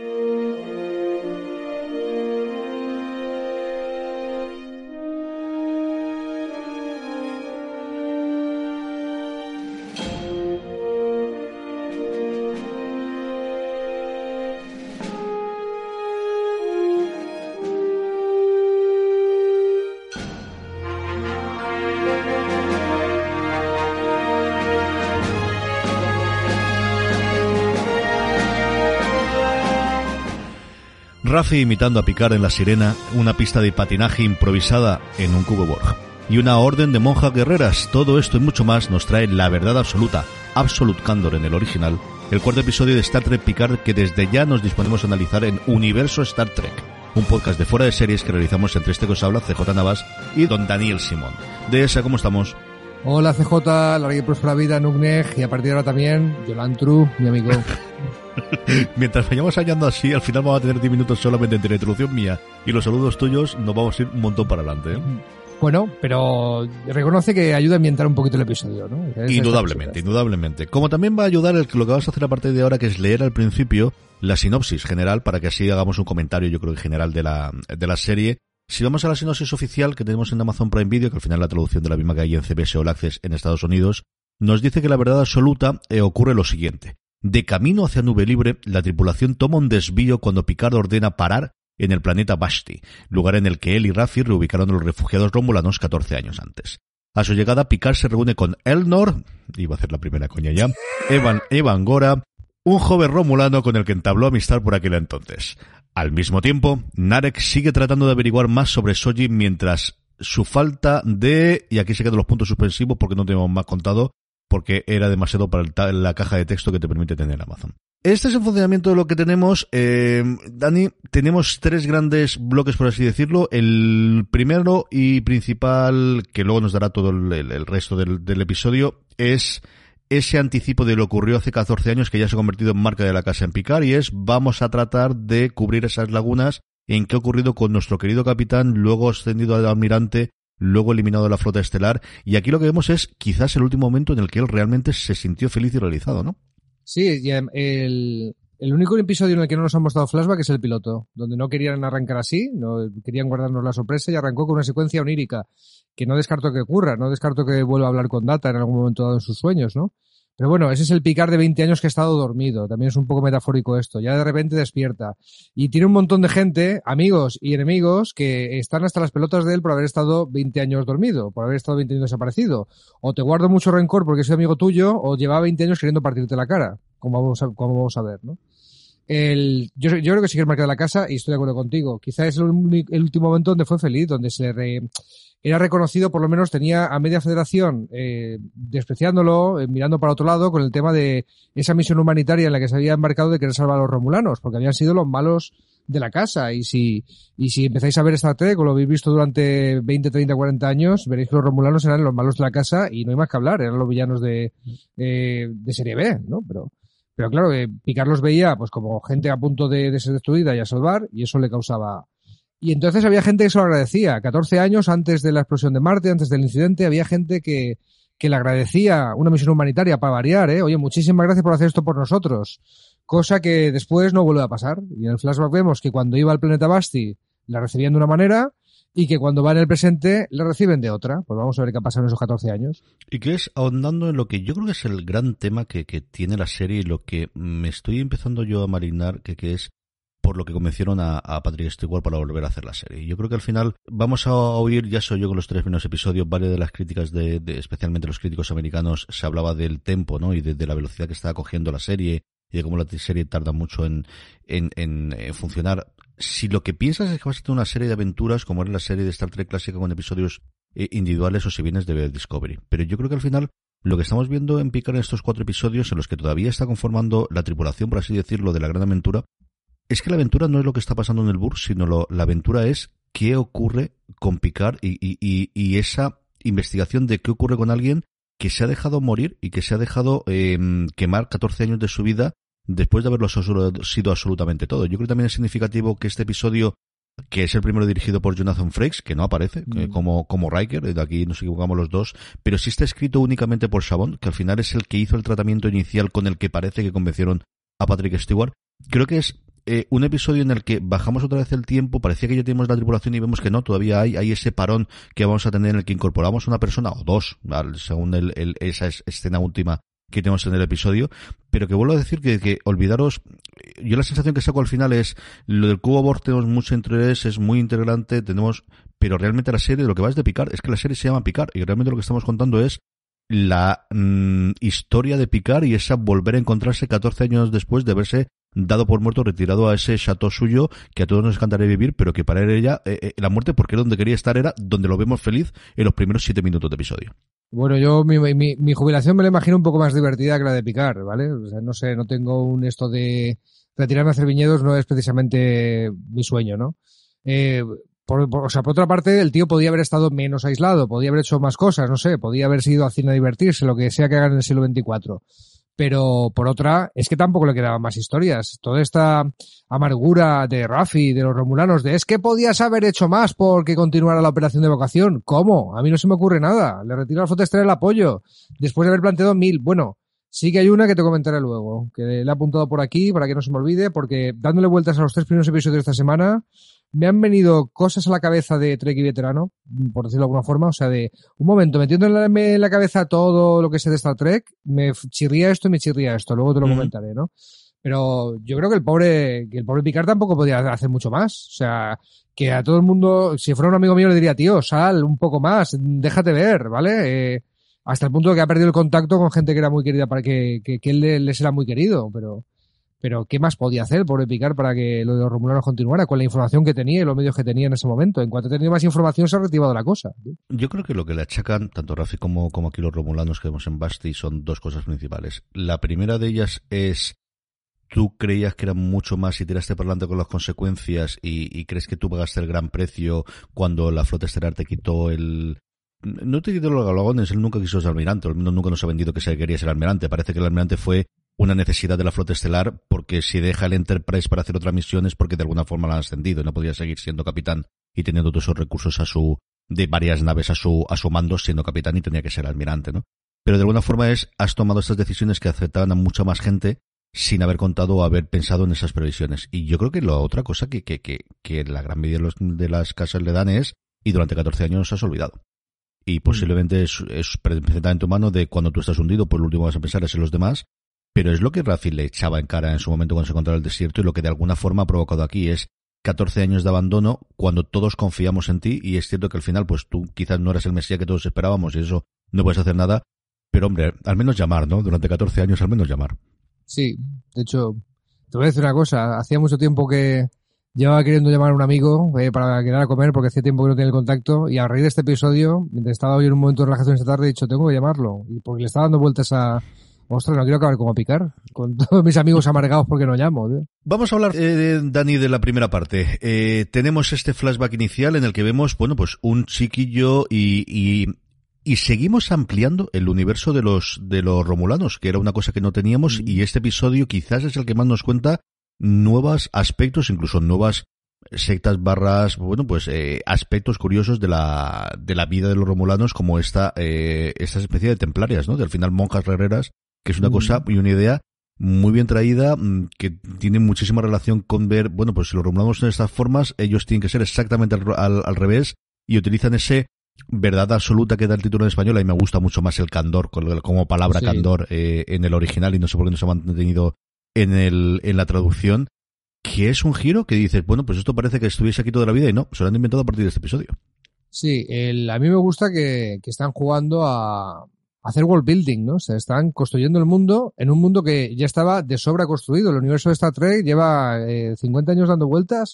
Raffi imitando a Picard en La Sirena, una pista de patinaje improvisada en un cubo Borg y una orden de monjas guerreras. Todo esto y mucho más nos trae La Verdad Absoluta, Absolute Candor en el original, el cuarto episodio de Star Trek Picard, que desde ya nos disponemos a analizar en Universo Star Trek, un podcast de fuera de series que realizamos entre este que os habla, CJ Navas, y don Daniel Simón. De esa, ¿cómo estamos? Hola CJ, larga y próspera vida, Nugneg, y a partir de ahora también, Yolantru, mi amigo. Mientras vayamos hallando así, al final vamos a tener 10 minutos solamente entre la introducción mía y los saludos tuyos, nos vamos a ir un montón para adelante, ¿eh? Bueno, pero reconoce que ayuda a ambientar un poquito el episodio, ¿no? Indudablemente. Como también va a ayudar lo que vamos a hacer a partir de ahora, que es leer al principio la sinopsis general, para que así hagamos un comentario, yo creo, en general de la serie. Si vamos a la sinopsis oficial que tenemos en Amazon Prime Video, que al final la traducción de la misma que hay en CBS All Access en Estados Unidos, nos dice que la verdad absoluta ocurre lo siguiente. De camino hacia Nube Libre, la tripulación toma un desvío cuando Picard ordena parar en el planeta Vashti, lugar en el que él y Raffi reubicaron a los refugiados romulanos 14 años antes. A su llegada, Picard se reúne con Elnor, iba a hacer la primera coña ya, Evan Gora, un joven romulano con el que entabló amistad por aquel entonces. Al mismo tiempo, Narek sigue tratando de averiguar más sobre Soji, mientras su falta de... y aquí se quedan los puntos suspensivos porque no tenemos más contado, porque era demasiado para la caja de texto que te permite tener Amazon. Este es el funcionamiento de lo que tenemos. Dani, tenemos 3 grandes bloques, por así decirlo. El primero y principal, que luego nos dará todo el resto del episodio, es ese anticipo de lo que ocurrió hace 14 años, que ya se ha convertido en marca de la casa en Picard, y es vamos a tratar de cubrir esas lagunas en qué ha ocurrido con nuestro querido capitán, luego ascendido al almirante, luego eliminado de la flota estelar, y aquí lo que vemos es quizás el último momento en el que él realmente se sintió feliz y realizado, ¿no? Sí, y el único episodio en el que no nos han mostrado flashback es el piloto, donde no querían arrancar así, no querían guardarnos la sorpresa y arrancó con una secuencia onírica, que no descarto que ocurra, no descarto que vuelva a hablar con Data en algún momento dado en sus sueños, ¿no? Pero bueno, ese es el Picard de 20 años que ha estado dormido. También es un poco metafórico esto. Ya de repente despierta. Y tiene un montón de gente, amigos y enemigos, que están hasta las pelotas de él por haber estado 20 años dormido, por haber estado 20 años desaparecido. O te guardo mucho rencor porque soy amigo tuyo, o llevaba 20 años queriendo partirte la cara, como vamos a ver, ¿no? Yo creo que sí que es marca de la casa y estoy de acuerdo contigo. Quizá es el último momento donde fue feliz, donde era reconocido, por lo menos tenía a media federación despreciándolo, mirando para otro lado con el tema de esa misión humanitaria en la que se había embarcado de querer salvar a los romulanos, porque habían sido los malos de la casa. Y si empezáis a ver Star Trek o lo habéis visto durante 20, 30, 40 años, veréis que los romulanos eran los malos de la casa y no hay más que hablar, eran los villanos de serie B, ¿no? Pero claro, Picard los veía pues como gente a punto de ser destruida y a salvar, y eso le causaba... Y entonces había gente que se lo agradecía. 14 años antes de la explosión de Marte, antes del incidente, había gente que le agradecía una misión humanitaria para variar, ¿eh? Oye, muchísimas gracias por hacer esto por nosotros. Cosa que después no vuelve a pasar. Y en el flashback vemos que cuando iba al planeta Basti la recibían de una manera y que cuando va en el presente la reciben de otra. Pues vamos a ver qué ha pasado en esos 14 años. Y que es ahondando en lo que yo creo que es el gran tema que tiene la serie y lo que me estoy empezando yo a marinar, que es por lo que convencieron a Patrick Stewart para volver a hacer la serie. Yo creo que al final vamos a oír, ya soy yo con los 3 primeros episodios, varias de las críticas de especialmente los críticos americanos, se hablaba del tempo, ¿no? Y de la velocidad que estaba cogiendo la serie y de cómo la serie tarda mucho en funcionar. Si lo que piensas es que vas a tener una serie de aventuras como era la serie de Star Trek clásica con episodios individuales, o si vienes de Discovery. Pero yo creo que al final lo que estamos viendo en Picard en estos 4 episodios en los que todavía está conformando la tripulación, por así decirlo, de la gran aventura, es que la aventura no es lo que está pasando en el Burg, sino la aventura es qué ocurre con Picard y esa investigación de qué ocurre con alguien que se ha dejado morir y que se ha dejado quemar 14 años de su vida después de haberlo sido absolutamente todo. Yo creo que también es significativo que este episodio, que es el primero dirigido por Jonathan Frakes, que no aparece como Riker, de aquí nos equivocamos los dos, pero sí está escrito únicamente por Chabon, que al final es el que hizo el tratamiento inicial con el que parece que convencieron a Patrick Stewart. Creo que es un episodio en el que bajamos otra vez el tiempo, parecía que ya tenemos la tripulación y vemos que no, todavía hay ese parón que vamos a tener en el que incorporamos una persona o dos, según esa escena última que tenemos en el episodio, pero que vuelvo a decir que olvidaros, yo la sensación que saco al final es, lo del Cubo Borg tenemos mucho interés, es muy integrante, pero realmente la serie, lo que va es de Picard, es que la serie se llama Picard, y realmente lo que estamos contando es la historia de Picard y esa volver a encontrarse 14 años después de haberse dado por muerto, retirado a ese chateau suyo que a todos nos encantaría vivir, pero que para ella la muerte, porque donde quería estar era donde lo vemos feliz en los primeros 7 minutos de episodio. Bueno, yo mi jubilación me la imagino un poco más divertida que la de Picard, ¿vale? O sea, no sé, no tengo esto de retirarme a hacer viñedos, no es precisamente mi sueño, ¿no? Por otra parte, el tío podía haber estado menos aislado, podía haber hecho más cosas, no sé, podía haber ido al cine a divertirse, lo que sea que hagan en el siglo XXIV. Pero, por otra, es que tampoco le quedaban más historias. Toda esta amargura de Raffi, de los romulanos, es que podías haber hecho más porque continuara la operación de evacuación. ¿Cómo? A mí no se me ocurre nada. Le retiro a la flota estelar el apoyo, después de haber planteado 1000. Bueno, sí que hay una que te comentaré luego, que le he apuntado por aquí para que no se me olvide, porque dándole vueltas a los 3 primeros episodios de esta semana, me han venido cosas a la cabeza de Trek y veterano, por decirlo de alguna forma, o sea, de un momento, metiendo en la cabeza todo lo que sé de Star Trek, me chirría esto y me chirría esto, luego te lo comentaré, ¿no? Pero yo creo que el pobre Picard tampoco podía hacer mucho más, o sea, que a todo el mundo, si fuera un amigo mío le diría, tío, sal un poco más, déjate ver, ¿vale? Hasta el punto de que ha perdido el contacto con gente que era muy querida para que él les era muy querido, pero ¿qué más podía hacer, pobre Picard, para que lo de los romulanos continuara con la información que tenía y los medios que tenía en ese momento? En cuanto ha tenido más información se ha reactivado la cosa. Yo creo que lo que le achacan, tanto Raffi como aquí los romulanos que vemos en Basti, son 2 cosas principales. La primera de ellas es, tú creías que era mucho más y tiraste para adelante con las consecuencias y crees que tú pagaste el gran precio cuando la flota estelar te quitó no te quitó los galagones, él nunca quiso ser almirante, el mundo nunca nos ha vendido que se quería ser almirante. Parece que el almirante fue una necesidad de la flota estelar, porque si deja el Enterprise para hacer otra misión es porque de alguna forma la han ascendido y no podía seguir siendo capitán y teniendo todos esos recursos de varias naves a su mando siendo capitán, y tenía que ser almirante, ¿no? Pero de alguna forma has tomado estas decisiones que afectaban a mucha más gente sin haber contado o haber pensado en esas previsiones. Y yo creo que la otra cosa que la gran medida de las casas le dan es, y durante 14 años nos has olvidado. Y posiblemente es perfectamente humano de cuando tú estás hundido, pues lo último que vas a pensar es en los demás. Pero es lo que Raffi le echaba en cara en su momento cuando se encontraba el desierto, y lo que de alguna forma ha provocado aquí es 14 años de abandono cuando todos confiamos en ti, y es cierto que al final pues tú quizás no eres el Mesías que todos esperábamos y eso no puedes hacer nada, pero hombre, al menos llamar, ¿no? Durante 14 años al menos llamar. Sí, de hecho, te voy a decir una cosa, hacía mucho tiempo que llevaba queriendo llamar a un amigo para quedar a comer porque hacía tiempo que no tenía el contacto, y a raíz de este episodio, mientras estaba hoy en un momento de relajación esta tarde, he dicho, tengo que llamarlo, y porque le estaba dando vueltas a... Ostras, no quiero acabar como Picard, con todos mis amigos amargados porque no llamo, tío. Vamos a hablar, Dani, de la primera parte. Tenemos este flashback inicial en el que vemos, bueno, pues un chiquillo y seguimos ampliando el universo de los romulanos, que era una cosa que no teníamos, y este episodio quizás es el que más nos cuenta nuevos aspectos, incluso nuevas sectas barras, bueno, pues aspectos curiosos de la vida de los romulanos, como esta especie de templarias, ¿no? De al final monjas guerreras, que es una cosa y una idea muy bien traída, que tiene muchísima relación con ver, bueno, pues si los romulanos son de estas formas, ellos tienen que ser exactamente al revés, y utilizan ese verdad absoluta que da el título en español. A mí me gusta mucho más el candor como palabra, sí. Candor en el original, y no sé por qué no se ha mantenido en la traducción, que es un giro que dices, bueno, pues esto parece que estuviese aquí toda la vida, y no, se lo han inventado a partir de este episodio. Sí, a mí me gusta que están jugando a hacer world building, ¿no? O sea, están construyendo el mundo en un mundo que ya estaba de sobra construido. El universo de Star Trek lleva 50 años dando vueltas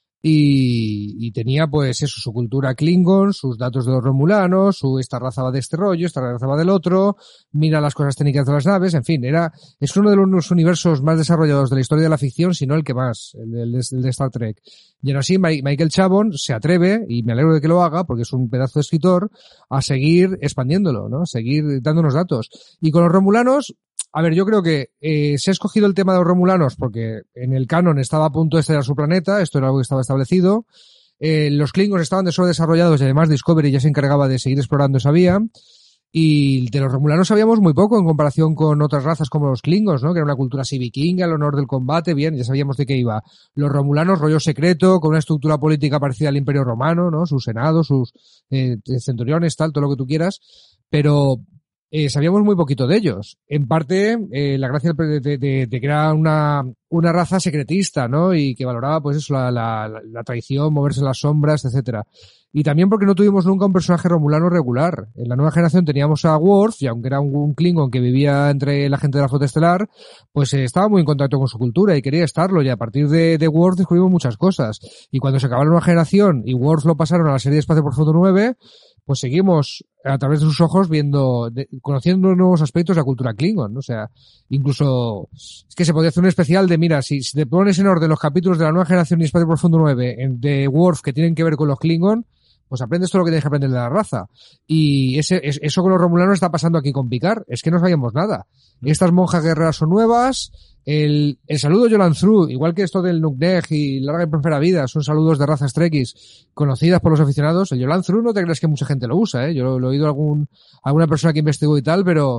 y tenía pues eso, su cultura Klingon, sus datos de los romulanos, esta raza va de este rollo, esta raza va del otro, mira las cosas técnicas de las naves, en fin, es uno de los universos más desarrollados de la historia de la ficción, si no el que más, el de Star Trek. Y aún así Michael Chabon se atreve, y me alegro de que lo haga porque es un pedazo de escritor, a seguir expandiéndolo, ¿no? Seguir dándonos datos. Y con los romulanos, a ver, yo creo que se ha escogido el tema de los romulanos porque en el canon estaba a punto de estrellar su planeta, esto era algo que estaba establecido. Los Klingons estaban de sobra desarrollados y además Discovery ya se encargaba de seguir explorando esa vía. Y de los romulanos sabíamos muy poco en comparación con otras razas como los klingons, ¿no? Que era una cultura así vikinga, el honor del combate, bien, ya sabíamos de qué iba. Los romulanos, rollo secreto, con una estructura política parecida al Imperio Romano, ¿no? Sus senados, sus centuriones, tal, todo lo que tú quieras. Pero sabíamos muy poquito de ellos. En parte, la gracia de que era una raza secretista, ¿no? Y que valoraba, pues eso, la traición, moverse en las sombras, etcétera. Y también porque no tuvimos nunca un personaje romulano regular. En la nueva generación teníamos a Worf, y aunque era un Klingon que vivía entre la gente de la flota estelar, pues estaba muy en contacto con su cultura y quería estarlo, y a partir de Worf descubrimos muchas cosas. Y cuando se acabó la nueva generación y Worf lo pasaron a la serie de Espacio Profundo 9, pues seguimos a través de sus ojos conociendo nuevos aspectos de la cultura Klingon, ¿no? O sea, incluso es que se podría hacer un especial de, mira, si te pones en orden los capítulos de la nueva generación y Espacio Profundo 9 de Worf que tienen que ver con los Klingon, pues aprendes todo lo que tienes que aprender de la raza. Y eso con los romulanos está pasando aquí con Picard. Es que no sabíamos nada. Estas monjas guerreras son nuevas. El saludo Yolan Thru, igual que esto del Nukneg y Larga y Próspera Vida, son saludos de razas trekkies conocidas por los aficionados. El Yolan Thru no te crees que mucha gente lo usa, ¿eh? Yo lo he oído alguna persona que investigó y tal, pero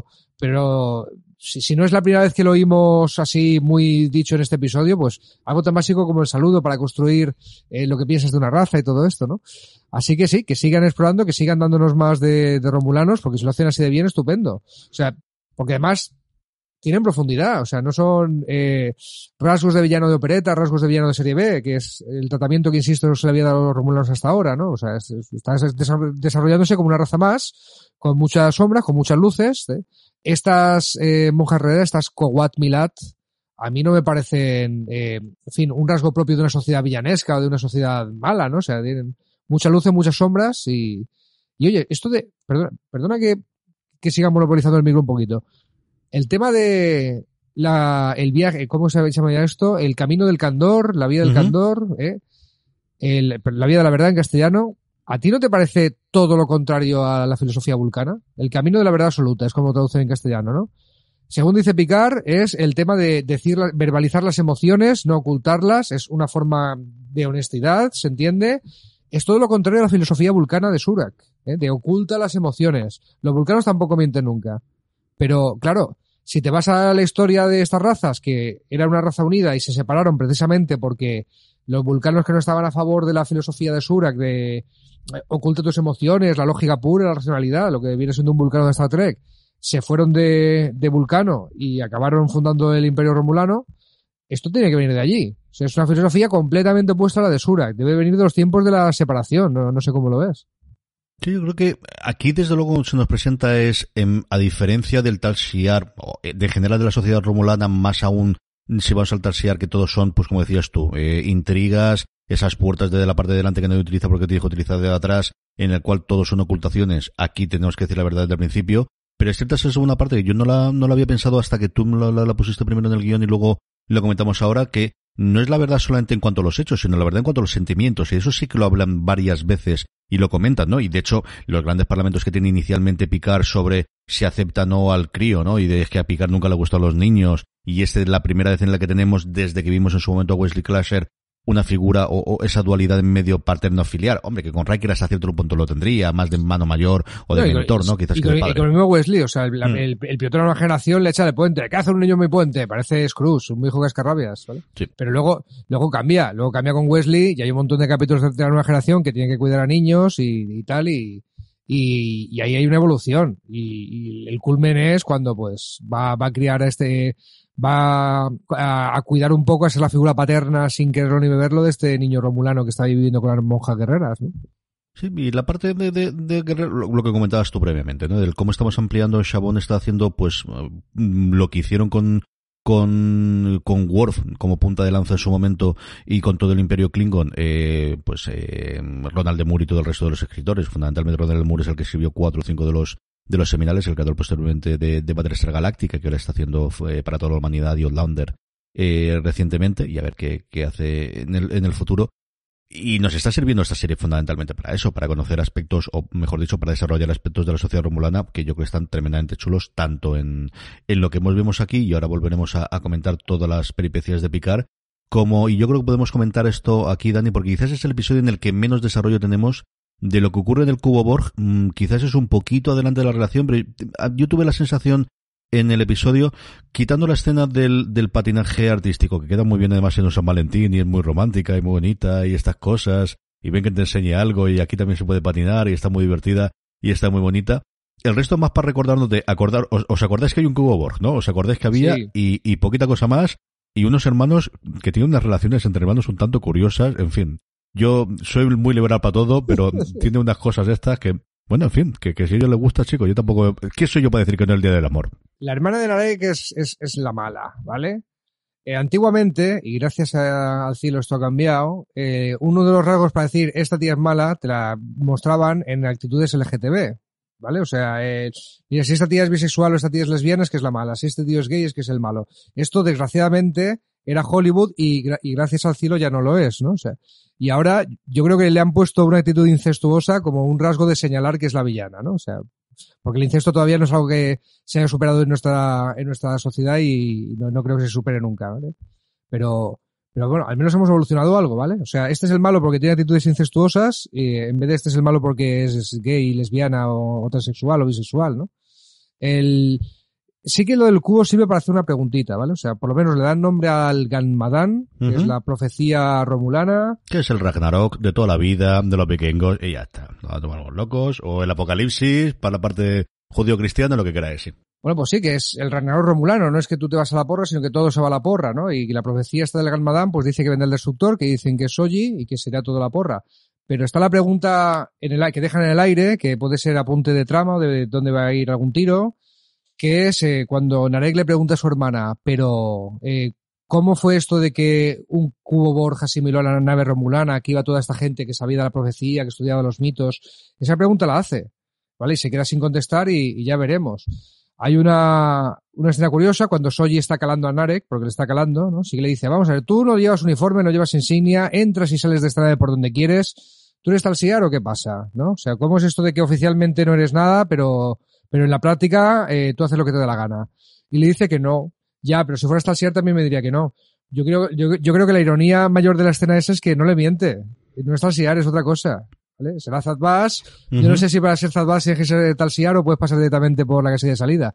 si no es la primera vez que lo oímos así muy dicho en este episodio, pues algo tan básico como el saludo para construir lo que piensas de una raza y todo esto, ¿no? Así que sí, que sigan explorando, que sigan dándonos más de romulanos, porque si lo hacen así de bien, estupendo. O sea, porque además tienen profundidad, o sea, no son rasgos de villano de opereta, rasgos de villano de serie B, que es el tratamiento que, insisto, no se le había dado a los romulanos hasta ahora, ¿no? O sea, está desarrollándose como una raza más, con muchas sombras, con muchas luces, ¿eh? Estas monjas guerreras, estas Kowat Milat, a mí no me parecen, en fin, un rasgo propio de una sociedad villanesca o de una sociedad mala, ¿no? O sea, tienen mucha luz, muchas sombras y oye, esto de, perdona que siga monopolizando el micro un poquito. El tema de el viaje, ¿cómo se llama ya esto? El camino del candor, la vía del candor, la vía de la verdad en castellano. ¿A ti no te parece todo lo contrario a la filosofía vulcana? El camino de la verdad absoluta, es como traducen en castellano, ¿no? Según dice Picard, es el tema de verbalizar las emociones, no ocultarlas, es una forma de honestidad, ¿se entiende? Es todo lo contrario a la filosofía vulcana de Surak, de oculta las emociones. Los vulcanos tampoco mienten nunca. Pero, claro, si te vas a la historia de estas razas, que era una raza unida y se separaron precisamente porque los vulcanos que no estaban a favor de la filosofía de Surak, de oculta tus emociones, la lógica pura, la racionalidad, lo que viene siendo un vulcano de Star Trek, se fueron de Vulcano y acabaron fundando el Imperio Romulano, esto tiene que venir de allí. O sea, es una filosofía completamente opuesta a la de Surak. Debe venir de los tiempos de la separación, no sé cómo lo ves. Sí, yo creo que aquí desde luego se nos presenta a diferencia del Tal Shiar, de general de la sociedad romulana, más aún si vamos al Tal Shiar, que todos son, pues como decías tú, intrigas, esas puertas de la parte de delante que nadie utiliza porque te dijo utilizar de atrás, en el cual todos son ocultaciones. Aquí tenemos que decir la verdad desde el principio, pero es cierta esa segunda parte que yo no la había pensado hasta que tú la pusiste primero en el guión y luego lo comentamos ahora, que no es la verdad solamente en cuanto a los hechos, sino la verdad en cuanto a los sentimientos, y eso sí que lo hablan varias veces y lo comentan, ¿no? Y de hecho, los grandes parlamentos que tiene inicialmente Picard sobre si acepta o no al crío, ¿no? Y de que a Picard nunca le gustó a los niños, y esta es la primera vez en la que tenemos, desde que vimos en su momento a Wesley Crusher, una figura o esa dualidad en medio paterno-filial. Hombre, que con Riker hasta cierto punto lo tendría, más de mano mayor o de mentor, ¿no? Quizás que de padre. Y con el mismo Wesley, o sea, el piloto de la nueva generación le echa de puente. ¿Qué hace un niño en mi puente? Parece Scrooge, un hijo cascarrabias, ¿vale? Sí. Pero luego cambia con Wesley y hay un montón de capítulos de la nueva generación que tienen que cuidar a niños y tal, y ahí hay una evolución. Y el culmen es cuando pues va a criar va a cuidar un poco, a ser la figura paterna sin quererlo ni beberlo de este niño romulano que está viviendo con las monjas guerreras, ¿no? Sí, y la parte de Guerrero, lo que comentabas tú previamente, ¿no? Del cómo estamos ampliando, Chabón está haciendo, pues, lo que hicieron con Worf como punta de lanza en su momento y con todo el Imperio Klingon, Ronald D. Moore y todo el resto de los escritores. Fundamentalmente Ronald D. Moore es el que escribió 4 o 5 de los seminales, el creador posteriormente de Battlestar Galactica, que ahora está haciendo para toda la humanidad, y Outlander recientemente, y a ver qué hace en el futuro. Y nos está sirviendo esta serie fundamentalmente para eso, para conocer aspectos, o mejor dicho, para desarrollar aspectos de la sociedad romulana que yo creo que están tremendamente chulos, tanto en lo que vemos aquí, y ahora volveremos a comentar todas las peripecias de Picard, y yo creo que podemos comentar esto aquí, Dani, porque quizás es el episodio en el que menos desarrollo tenemos de lo que ocurre en el Cubo Borg, quizás es un poquito adelante de la relación, pero yo tuve la sensación en el episodio, quitando la escena del patinaje artístico, que queda muy bien además en San Valentín y es muy romántica y muy bonita y estas cosas, y ven que te enseñe algo y aquí también se puede patinar y está muy divertida y está muy bonita. El resto más para recordarnos de os acordáis que hay un Cubo Borg, ¿no? Os acordáis que había Sí. y poquita cosa más, y unos hermanos que tienen unas relaciones entre hermanos un tanto curiosas, en fin. Yo soy muy liberal para todo, pero tiene unas cosas estas que, bueno, en fin, que si a ellos les gusta, chicos, yo tampoco, ¿qué soy yo para decir que no es el Día del Amor? La hermana de Narek es la mala, ¿vale? Antiguamente, y gracias al cielo esto ha cambiado, uno de los rasgos para decir esta tía es mala te la mostraban en actitudes LGTB, ¿vale? O sea, mira, si esta tía es bisexual o esta tía es lesbiana es que es la mala, si este tío es gay es que es el malo. Esto, desgraciadamente, era Hollywood y gracias al cielo ya no lo es, ¿no? O sea, y ahora yo creo que le han puesto una actitud incestuosa como un rasgo de señalar que es la villana, ¿no? O sea, porque el incesto todavía no es algo que se haya superado en nuestra sociedad y no creo que se supere nunca, ¿vale? Pero bueno, al menos hemos evolucionado algo, ¿vale? O sea, este es el malo porque tiene actitudes incestuosas, en vez de este es el malo porque es gay, lesbiana o transexual o bisexual, ¿no? Sí que lo del cubo sirve para hacer una preguntita, ¿vale? O sea, por lo menos le dan nombre al Ganmadán, que es la profecía romulana. Que es el Ragnarok de toda la vida, de los vikingos, y ya está. No a tomar los locos, o el Apocalipsis, para la parte judío-cristiana, lo que queráis, sí. Bueno, pues sí, que es el Ragnarok romulano, no es que tú te vas a la porra, sino que todo se va a la porra, ¿no? Y la profecía esta del Ganmadán, pues dice que vendrá el destructor, que dicen que es Soji y que será toda la porra. Pero está la pregunta que dejan en el aire, que puede ser apunte de trama o de dónde va a ir algún tiro, que es cuando Narek le pregunta a su hermana, pero ¿cómo fue esto de que un cubo Borg asimiló a la nave romulana, que iba toda esta gente que sabía de la profecía, que estudiaba los mitos? Esa pregunta la hace, ¿vale? Y se queda sin contestar y ya veremos. Hay una escena curiosa cuando Soji está calando a Narek, porque le está calando, ¿no? Sí que le dice, vamos a ver, tú no llevas uniforme, no llevas insignia, entras y sales de esta nave por donde quieres, ¿tú eres Talsiar o qué pasa? ¿No? O sea, ¿cómo es esto de que oficialmente no eres nada, pero en la práctica tú haces lo que te da la gana? Y le dice que no. Ya, pero si fueras Talsiar también me diría que no. Yo creo que la ironía mayor de la escena esa es que no le miente. No es Talsiar, es otra cosa. ¿Vale? Será Zad Bus. Yo no sé si para ser Zad Bus tienes que ser Talsiar o puedes pasar directamente por la casilla de salida.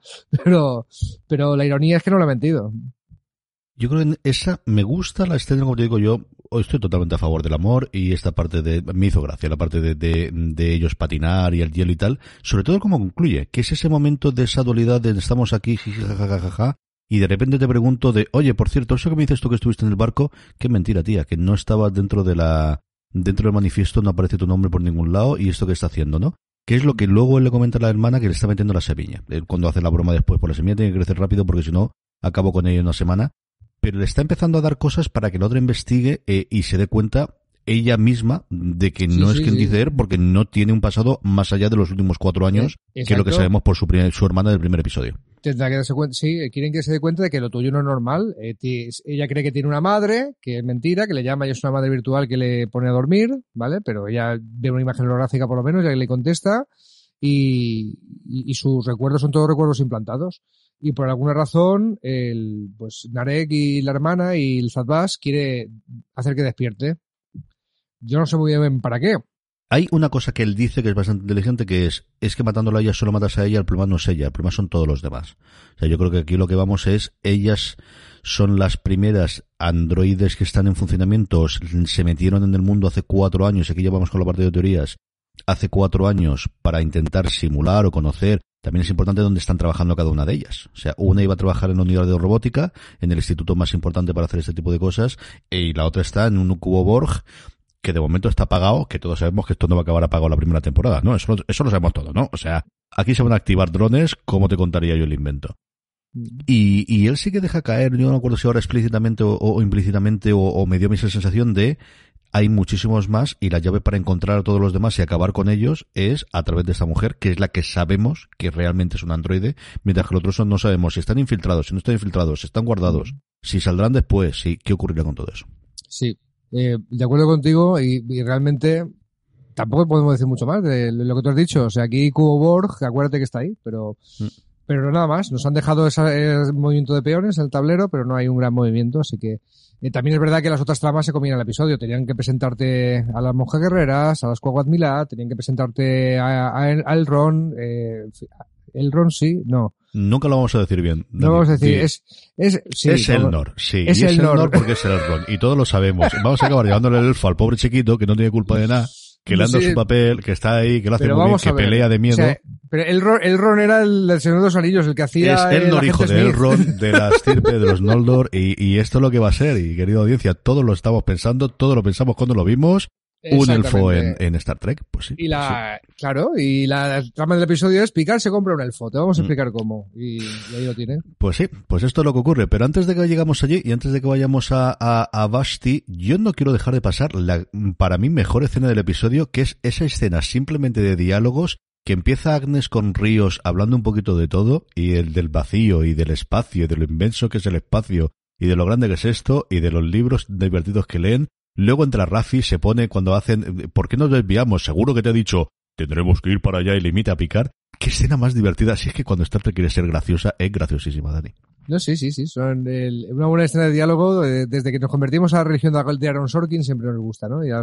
Pero la ironía es que no lo ha mentido. Yo creo que en esa me gusta la escena, como te digo yo, estoy totalmente a favor del amor y esta parte me hizo gracia, la parte de ellos patinar y el hielo y tal, sobre todo cómo concluye, que es ese momento de esa dualidad de estamos aquí, jajajaja, y de repente te pregunto oye, por cierto, eso que me dices tú que estuviste en el barco, qué mentira, tía, que no estabas dentro del manifiesto, no aparece tu nombre por ningún lado, y esto que está haciendo, ¿no? Que es lo que luego él le comenta a la hermana que le está metiendo la semilla. Él, cuando hace la broma después, por la semilla tiene que crecer rápido porque si no, acabo con ella en una semana. Pero le está empezando a dar cosas para que la otra investigue y se dé cuenta ella misma de que no es quien dice él, porque no tiene un pasado más allá de los últimos 4 años, que es lo que sabemos por su hermana del primer episodio. Tendrá que darse cuenta, sí, quieren que se dé cuenta de que lo tuyo no es normal. Ella cree que tiene una madre, que es mentira, que le llama y es una madre virtual que le pone a dormir, ¿vale? Pero ella ve una imagen holográfica por lo menos, ya que le contesta, y sus recuerdos son todos recuerdos implantados. Y por alguna razón, pues Narek y la hermana y el Zad Bus quiere hacer que despierte. Yo no sé muy bien para qué. Hay una cosa que él dice que es bastante inteligente, que es que matándola a ella solo matas a ella, el problema no es ella, el problema son todos los demás. O sea, yo creo que aquí lo que vamos es, ellas son las primeras androides que están en funcionamiento, se metieron en el mundo hace 4 años, y aquí ya vamos con la parte de teorías, hace 4 años para intentar simular o conocer. También es importante dónde están trabajando cada una de ellas. O sea, una iba a trabajar en la unidad de robótica, en el instituto más importante para hacer este tipo de cosas, y la otra está en un cubo Borg, que de momento está apagado, que todos sabemos que esto no va a acabar apagado la primera temporada, ¿no? Eso lo sabemos todo, ¿no? O sea, aquí se van a activar drones, ¿cómo te contaría yo el invento? Y él sí que deja caer, yo no me acuerdo si ahora explícitamente o implícitamente, o me dio esa sensación de hay muchísimos más y la llave para encontrar a todos los demás y acabar con ellos es a través de esta mujer, que es la que sabemos que realmente es un androide, mientras que los otros no sabemos si están infiltrados, si no están infiltrados, si están guardados, si saldrán después, si qué ocurrirá con todo eso. Sí, de acuerdo contigo y realmente tampoco podemos decir mucho más de lo que tú has dicho. O sea, aquí Cubo Borg, acuérdate que está ahí, pero Pero nada más, nos han dejado ese movimiento de peones en el tablero, pero no hay un gran movimiento, así que también es verdad que las otras tramas se comían el episodio. Tenían que presentarte a las monjas guerreras, a las Quaguat Milad, tenían que presentarte a Elrond, Elrond sí, no. Nunca lo vamos a decir bien. No vamos a decir, sí, es Elnor, sí. Es Elnor porque es Elrond, y todos lo sabemos. Vamos a acabar llevándole el elfo al pobre chiquito, que no tiene culpa de nada, que le han dado su papel, que está ahí, que lo hace muy bien, que pelea de miedo. O sea, pero Elrond era el del Señor de los Anillos, el que hacía... Es Elnor, hijo de Elrond, de la estirpe de los Noldor, y esto es lo que va a ser, y querida audiencia, todos lo estamos pensando, todos lo pensamos cuando lo vimos. Un elfo en Star Trek, pues sí. Claro, y la trama del episodio es Picard se compra un elfo. Te vamos a explicar cómo. Y ahí lo tiene. Pues sí, pues esto es lo que ocurre. Pero antes de que llegamos allí y antes de que vayamos a Vashti, yo no quiero dejar de pasar la, para mí, mejor escena del episodio, que es esa escena simplemente de diálogos que empieza Agnes con Ríos hablando un poquito de todo, y el del vacío y del espacio y de lo inmenso que es el espacio y de lo grande que es esto y de los libros divertidos que leen. Luego entra Raffi, se pone cuando hacen... ¿Por qué nos desviamos? Seguro que te ha dicho, tendremos que ir para allá y limita a Picard. ¿Qué escena más divertida? Si es que cuando Star Trek quiere ser graciosa, es graciosísima, Dani. No, sí. Son una buena escena de diálogo. Desde que nos convertimos a la religión de Aaron Sorkin siempre nos gusta, ¿no? Y a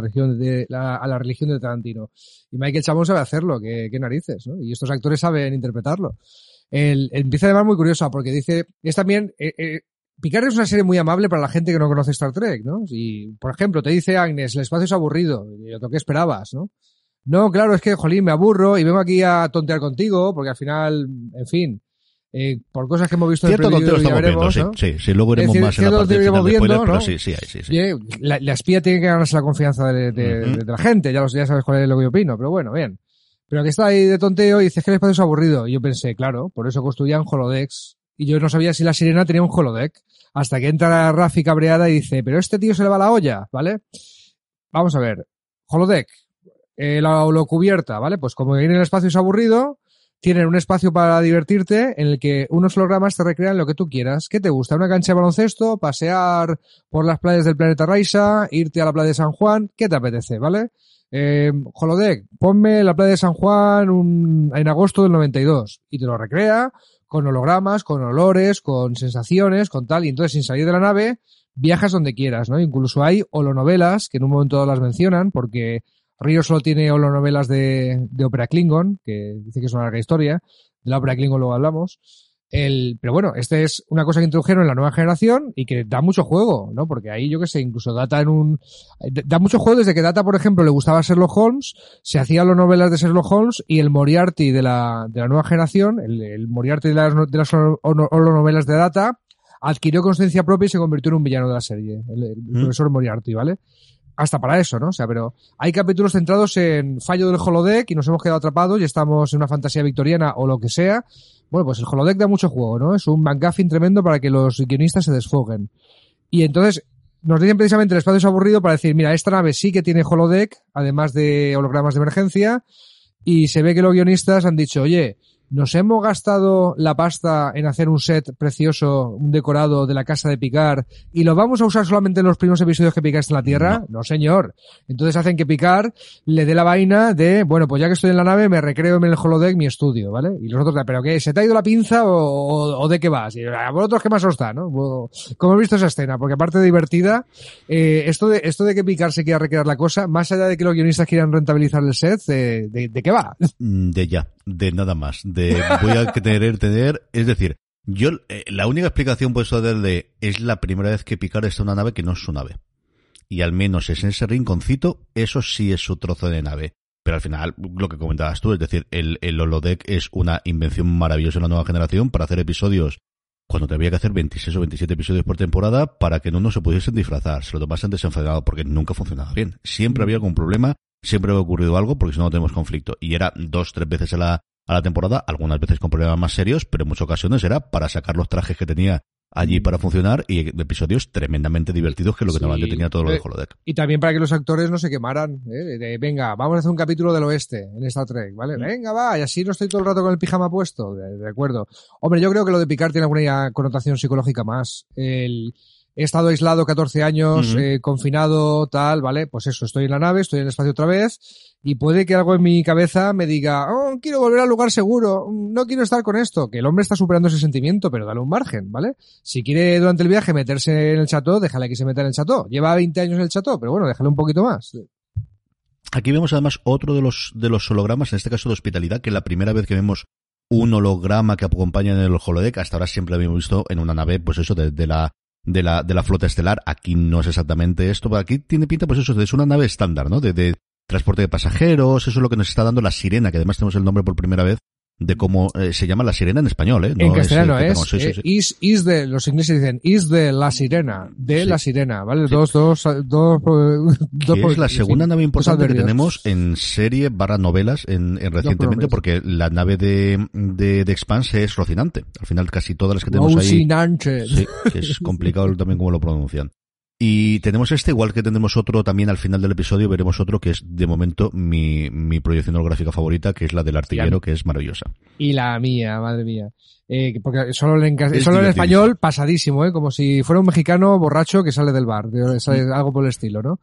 la religión de Tarantino. Y Michael Chabon sabe hacerlo, qué narices, ¿no? Y estos actores saben interpretarlo. Empieza además muy curiosa porque dice... Es también... Picard es una serie muy amable para la gente que no conoce Star Trek, ¿no? Si, por ejemplo, te dice Agnes, el espacio es aburrido, y lo que esperabas, ¿no? No, claro, es que, jolín, me aburro y vengo aquí a tontear contigo, porque al final, en fin, por cosas que hemos visto en el preview ya veremos, ¿no? Sí, luego iremos más en la parte final de spoiler, pero sí. La espía tiene que ganarse la confianza de la gente, ya sabes cuál es lo que yo opino, pero bueno, bien. Pero que está ahí de tonteo y dices que el espacio es aburrido. Y yo pensé, claro, por eso construían holodecks. Y yo no sabía si la sirena tenía un holodeck. Hasta que entra Raffi cabreada y dice, pero este tío se le va la olla, ¿vale? Vamos a ver. Holodeck. Lo cubierta, ¿vale? Pues como ir en el espacio es aburrido, tienen un espacio para divertirte en el que unos hologramas te recrean lo que tú quieras. ¿Qué te gusta? ¿Una cancha de baloncesto? ¿Pasear por las playas del planeta Raisa? ¿Irte a la playa de San Juan? ¿Qué te apetece, vale? Holodeck, ponme la playa de San Juan en agosto del 92 y te lo recrea con hologramas, con olores, con sensaciones, con tal, y entonces sin salir de la nave viajas donde quieras, ¿no? Incluso hay holonovelas que en un momento dado las mencionan porque Río solo tiene holonovelas de ópera Klingon, que dice que es una larga historia, de la ópera Klingon luego hablamos. Pero bueno, este es una cosa que introdujeron en la nueva generación y que da mucho juego, ¿no? Porque ahí, yo qué sé, incluso Data da mucho juego desde que Data, por ejemplo, le gustaba Sherlock Holmes, se hacían las novelas de Sherlock Holmes y el Moriarty de la nueva generación, el Moriarty de las novelas de Data, adquirió conciencia propia y se convirtió en un villano de la serie, el profesor Moriarty, ¿vale? Hasta para eso, ¿no? O sea, pero hay capítulos centrados en fallo del holodeck y nos hemos quedado atrapados y estamos en una fantasía victoriana o lo que sea. Bueno, pues el holodeck da mucho juego, ¿no? Es un McGuffin tremendo para que los guionistas se desfoguen. Y entonces nos dicen precisamente el espacio es aburrido para decir, mira, esta nave sí que tiene holodeck, además de hologramas de emergencia, y se ve que los guionistas han dicho, oye, ¿nos hemos gastado la pasta en hacer un set precioso, un decorado de la casa de Picard, y lo vamos a usar solamente en los primeros episodios que Picard está en la Tierra? No, señor. Entonces hacen que Picard le dé la vaina de, bueno, pues ya que estoy en la nave, me recreo en el holodeck mi estudio, ¿vale? Y los otros, ¿pero qué? ¿Se te ha ido la pinza o de qué vas? Y a vosotros qué más os da, ¿no? ¿Cómo he visto esa escena? Porque aparte de divertida, esto de que Picard se quiera recrear la cosa, más allá de que los guionistas quieran rentabilizar el set, ¿de qué va? De nada más. Voy a tener, es decir, yo, la única explicación puedo darle es la primera vez que Picard está en una nave que no es su nave. Y al menos es en ese rinconcito, eso sí es su trozo de nave. Pero al final, lo que comentabas tú, es decir, el holodeck es una invención maravillosa en la nueva generación para hacer episodios cuando te había que hacer 26 o 27 episodios por temporada para que no se pudiesen disfrazar, se lo tomasen desenfadado porque nunca funcionaba bien. Siempre había algún problema, siempre había ocurrido algo porque si no tenemos conflicto. Y era 2-3 veces a la temporada, algunas veces con problemas más serios, pero en muchas ocasiones era para sacar los trajes que tenía allí para funcionar y episodios tremendamente divertidos que es lo que normalmente tenía todo lo de holodeck. Y también para que los actores no se quemaran, venga, vamos a hacer un capítulo del oeste en Star Trek, ¿vale? Venga, va, y así no estoy todo el rato con el pijama puesto, de acuerdo. Hombre, yo creo que lo de Picard tiene alguna connotación psicológica más. he estado aislado 14 años, confinado, tal, ¿vale? Pues eso, estoy en la nave, estoy en el espacio otra vez, y puede que algo en mi cabeza me diga, oh, quiero volver al lugar seguro, no quiero estar con esto, que el hombre está superando ese sentimiento, pero dale un margen, ¿vale? Si quiere durante el viaje meterse en el chateau, déjale que se meta en el chateau. Lleva 20 años en el chateau, pero bueno, déjale un poquito más. Aquí vemos además otro de los hologramas, en este caso de hospitalidad, que es la primera vez que vemos un holograma que acompaña en el holodeck. Hasta ahora siempre lo habíamos visto en una nave, pues eso, de la flota estelar. Aquí no es exactamente esto, pero aquí tiene pinta, pues eso, es una nave estándar, ¿no? De transporte de pasajeros, eso es lo que nos está dando la Sirena, que además tenemos el nombre por primera vez de cómo se llama la Sirena en español, ¿eh? No en castellano sí. Is de, los ingleses dicen, is de la Sirena, de la Sirena, ¿vale? Sí. Dos, que es la segunda nave importante que tenemos en serie / novelas en recientemente, porque la nave de Expanse es Rocinante. Al final casi todas las que tenemos Rocinante. ahí. Sí, que es complicado también cómo lo pronuncian. Y tenemos igual que tenemos otro también al final del episodio, veremos otro que es de momento mi proyección holográfica favorita, que es la del artillero, que es maravillosa. Y la mía, madre mía. Porque solo en español pasadísimo, como si fuera un mexicano borracho que sale del bar, algo por el estilo, ¿no?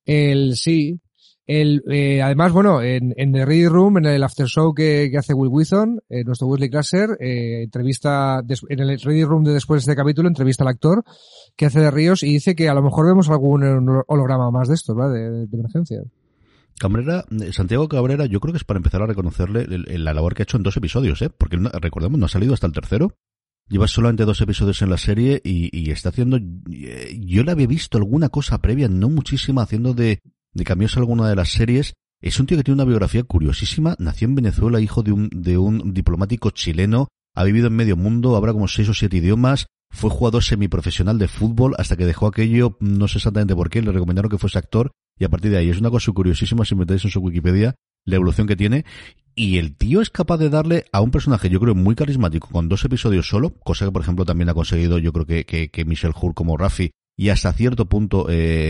Además, bueno, en The Ready Room, en el after show que hace Will Wheaton, nuestro Wesley Crusher, entrevista, en el Ready Room de después de este capítulo, entrevista al actor que hace de Ríos y dice que a lo mejor vemos algún holograma más de estos, ¿vale? De emergencia. Santiago Cabrera, yo creo que es para empezar a reconocerle la labor que ha hecho en 2 episodios, porque recordemos, no ha salido hasta el tercero. Lleva solamente 2 episodios en la serie y está haciendo, yo le había visto alguna cosa previa, no muchísima, haciendo de cambios a alguna de las series. Es un tío que tiene una biografía curiosísima, nació en Venezuela, hijo de un diplomático chileno, ha vivido en medio mundo, habla como 6 o 7 idiomas, fue jugador semiprofesional de fútbol hasta que dejó aquello, no sé exactamente por qué, le recomendaron que fuese actor y a partir de ahí es una cosa curiosísima, si metéis en su Wikipedia, la evolución que tiene. Y el tío es capaz de darle a un personaje, yo creo, muy carismático, con 2 episodios solo, cosa que por ejemplo también ha conseguido, yo creo que Michelle Hurd como Raffi y hasta cierto punto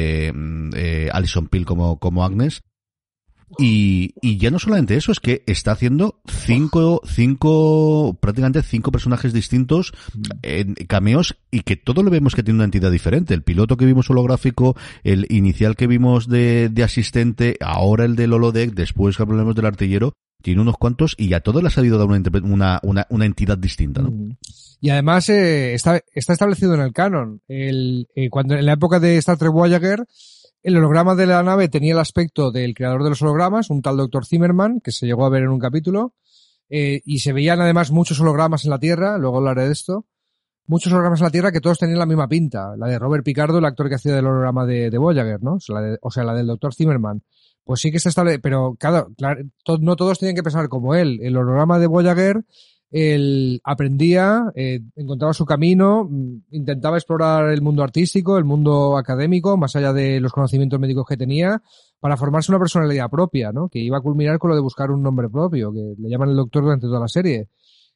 Alison Peel como Agnes. Y ya no solamente eso, es que está haciendo prácticamente 5 personajes distintos en cameos y que todo lo vemos que tiene una entidad diferente. El piloto que vimos holográfico, el inicial que vimos de asistente, ahora el del holodeck, después que hablamos del artillero, tiene unos cuantos y a todos les ha ido dar una entidad distinta, ¿no? Y además está establecido en el canon. Cuando en la época de Star Trek Voyager, el holograma de la nave tenía el aspecto del creador de los hologramas, un tal Dr. Zimmerman, que se llegó a ver en un capítulo, y se veían además muchos hologramas en la Tierra, luego hablaré de esto, muchos hologramas en la Tierra que todos tenían la misma pinta, la de Robert Picardo, el actor que hacía del holograma de Voyager, ¿no? O sea, la del Dr. Zimmerman. Pues sí que se establece, pero claro, no todos tienen que pensar como él. El holograma de Voyager, él aprendía, encontraba su camino, intentaba explorar el mundo artístico, el mundo académico, más allá de los conocimientos médicos que tenía, para formarse una personalidad propia, ¿no? Que iba a culminar con lo de buscar un nombre propio, que le llaman el doctor durante toda la serie.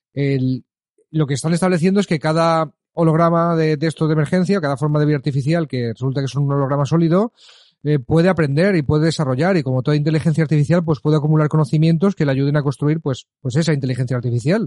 Lo que están estableciendo es que cada holograma de texto de emergencia, cada forma de vida artificial, que resulta que es un holograma sólido, puede aprender y puede desarrollar, y como toda inteligencia artificial, pues puede acumular conocimientos que le ayuden a construir pues esa inteligencia artificial.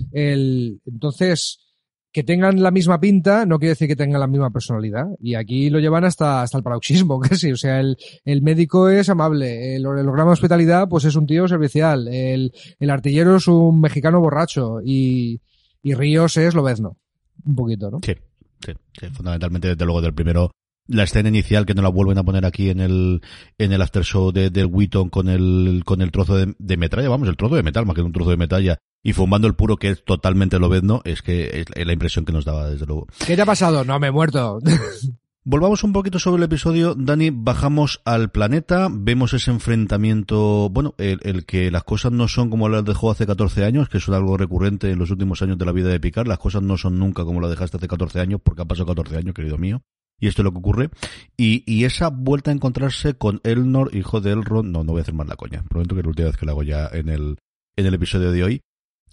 Entonces, que tengan la misma pinta no quiere decir que tengan la misma personalidad, y aquí lo llevan hasta el paroxismo, casi. O sea, el médico es amable, el holograma de hospitalidad pues es un tío servicial, el artillero es un mexicano borracho, y Ríos es lobezno, un poquito, ¿no? Sí, fundamentalmente desde luego del primero. La escena inicial que no la vuelven a poner aquí en el after show del Wheaton con el trozo de metralla, vamos, el trozo de metal más que un trozo de metalla, y fumando el puro, que es totalmente lobezno, es que es la impresión que nos daba, desde luego. ¿Qué te ha pasado? No, me he muerto. Volvamos un poquito sobre el episodio, Dani. Bajamos al planeta, vemos ese enfrentamiento, bueno, el que las cosas no son como las dejó hace 14 años, que es algo recurrente en los últimos años de la vida de Picard. Las cosas no son nunca como las dejaste hace 14 años, porque han pasado 14 años, querido mío. Y esto es lo que ocurre. Y esa vuelta a encontrarse con Elnor, hijo de Elrond, no voy a hacer más la coña. Prometo que es la última vez que la hago ya en el episodio de hoy.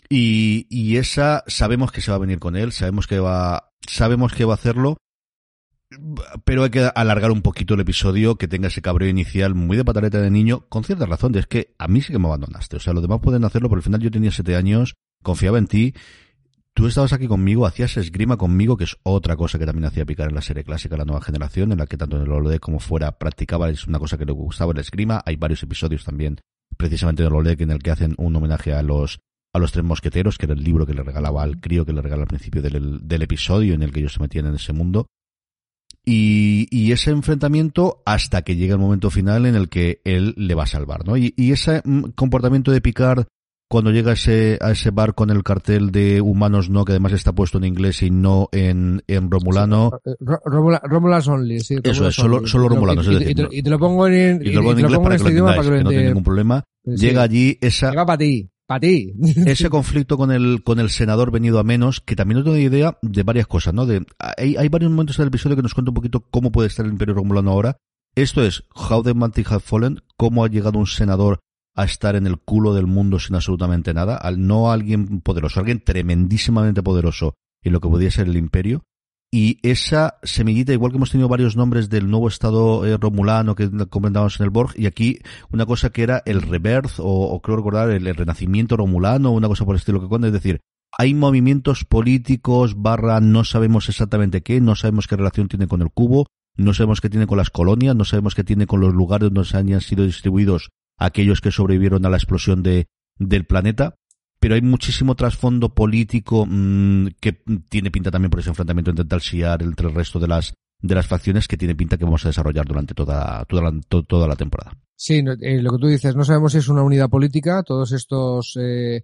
Y esa, sabemos que se va a venir con él, sabemos que va a hacerlo, pero hay que alargar un poquito el episodio, que tenga ese cabreo inicial muy de pataleta de niño, con cierta razón. Es que a mí sí que me abandonaste. O sea, los demás pueden hacerlo, pero al final yo tenía 7 años, confiaba en ti. tú estabas aquí conmigo, hacías esgrima conmigo, que es otra cosa que también hacía Picard en la serie clásica, la nueva generación, en la que tanto en el holodeck como fuera practicaba, es una cosa que le gustaba el esgrima. Hay varios episodios también, precisamente en el holodeck, en el que hacen un homenaje a los Tres Mosqueteros, que era el libro que le regalaba al crío, que le regala al principio del episodio, en el que ellos se metían en ese mundo. Y ese enfrentamiento hasta que llega el momento final en el que él le va a salvar, ¿no? Y ese comportamiento de Picard cuando llega a ese bar con el cartel de humanos no, que además está puesto en inglés y no en romulano. Romulans only, sí. Eso es, solo romulanos. Y te lo pongo en inglés para que lo entendáis, que no tiene ningún problema. Sí. Llega allí esa... Llega para ti. Ese conflicto con el senador venido a menos, que también nos da una idea de varias cosas, ¿no? Hay varios momentos del episodio que nos cuenta un poquito cómo puede estar el Imperio Romulano ahora. Esto es How the Mighty Have Fallen, cómo ha llegado un senador a estar en el culo del mundo sin absolutamente nada, no alguien poderoso, alguien tremendísimamente poderoso en lo que podía ser el Imperio. Y esa semillita, igual que hemos tenido varios nombres del nuevo estado romulano que comentábamos en el Borg, y aquí una cosa que era el rebirth, o creo recordar el renacimiento romulano, una cosa por el estilo que cuenta, es decir, hay movimientos políticos no sabemos exactamente qué, no sabemos qué relación tiene con el cubo, no sabemos qué tiene con las colonias, no sabemos qué tiene con los lugares donde se hayan sido distribuidos aquellos que sobrevivieron a la explosión del planeta. Pero hay muchísimo trasfondo político que tiene pinta también por ese enfrentamiento entre Tal Shiar, entre el resto de las facciones, que tiene pinta que vamos a desarrollar durante toda la temporada. Sí, lo que tú dices, no sabemos si es una unidad política, todos estos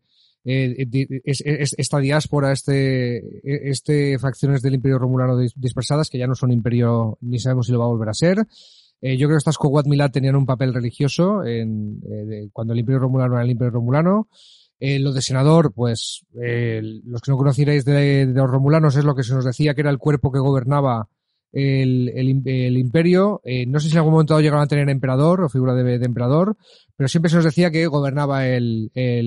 esta diáspora, facciones del Imperio Romulano dispersadas, que ya no son imperio, ni sabemos si lo va a volver a ser. Yo creo que estas Coguat Milat tenían un papel religioso cuando el Imperio Romulano era el Imperio Romulano. Lo de senador, pues, los que no conocierais de los romulanos es lo que se nos decía que era el cuerpo que gobernaba el imperio. No sé si en algún momento llegaron a tener emperador o figura de emperador, pero siempre se nos decía que gobernaba el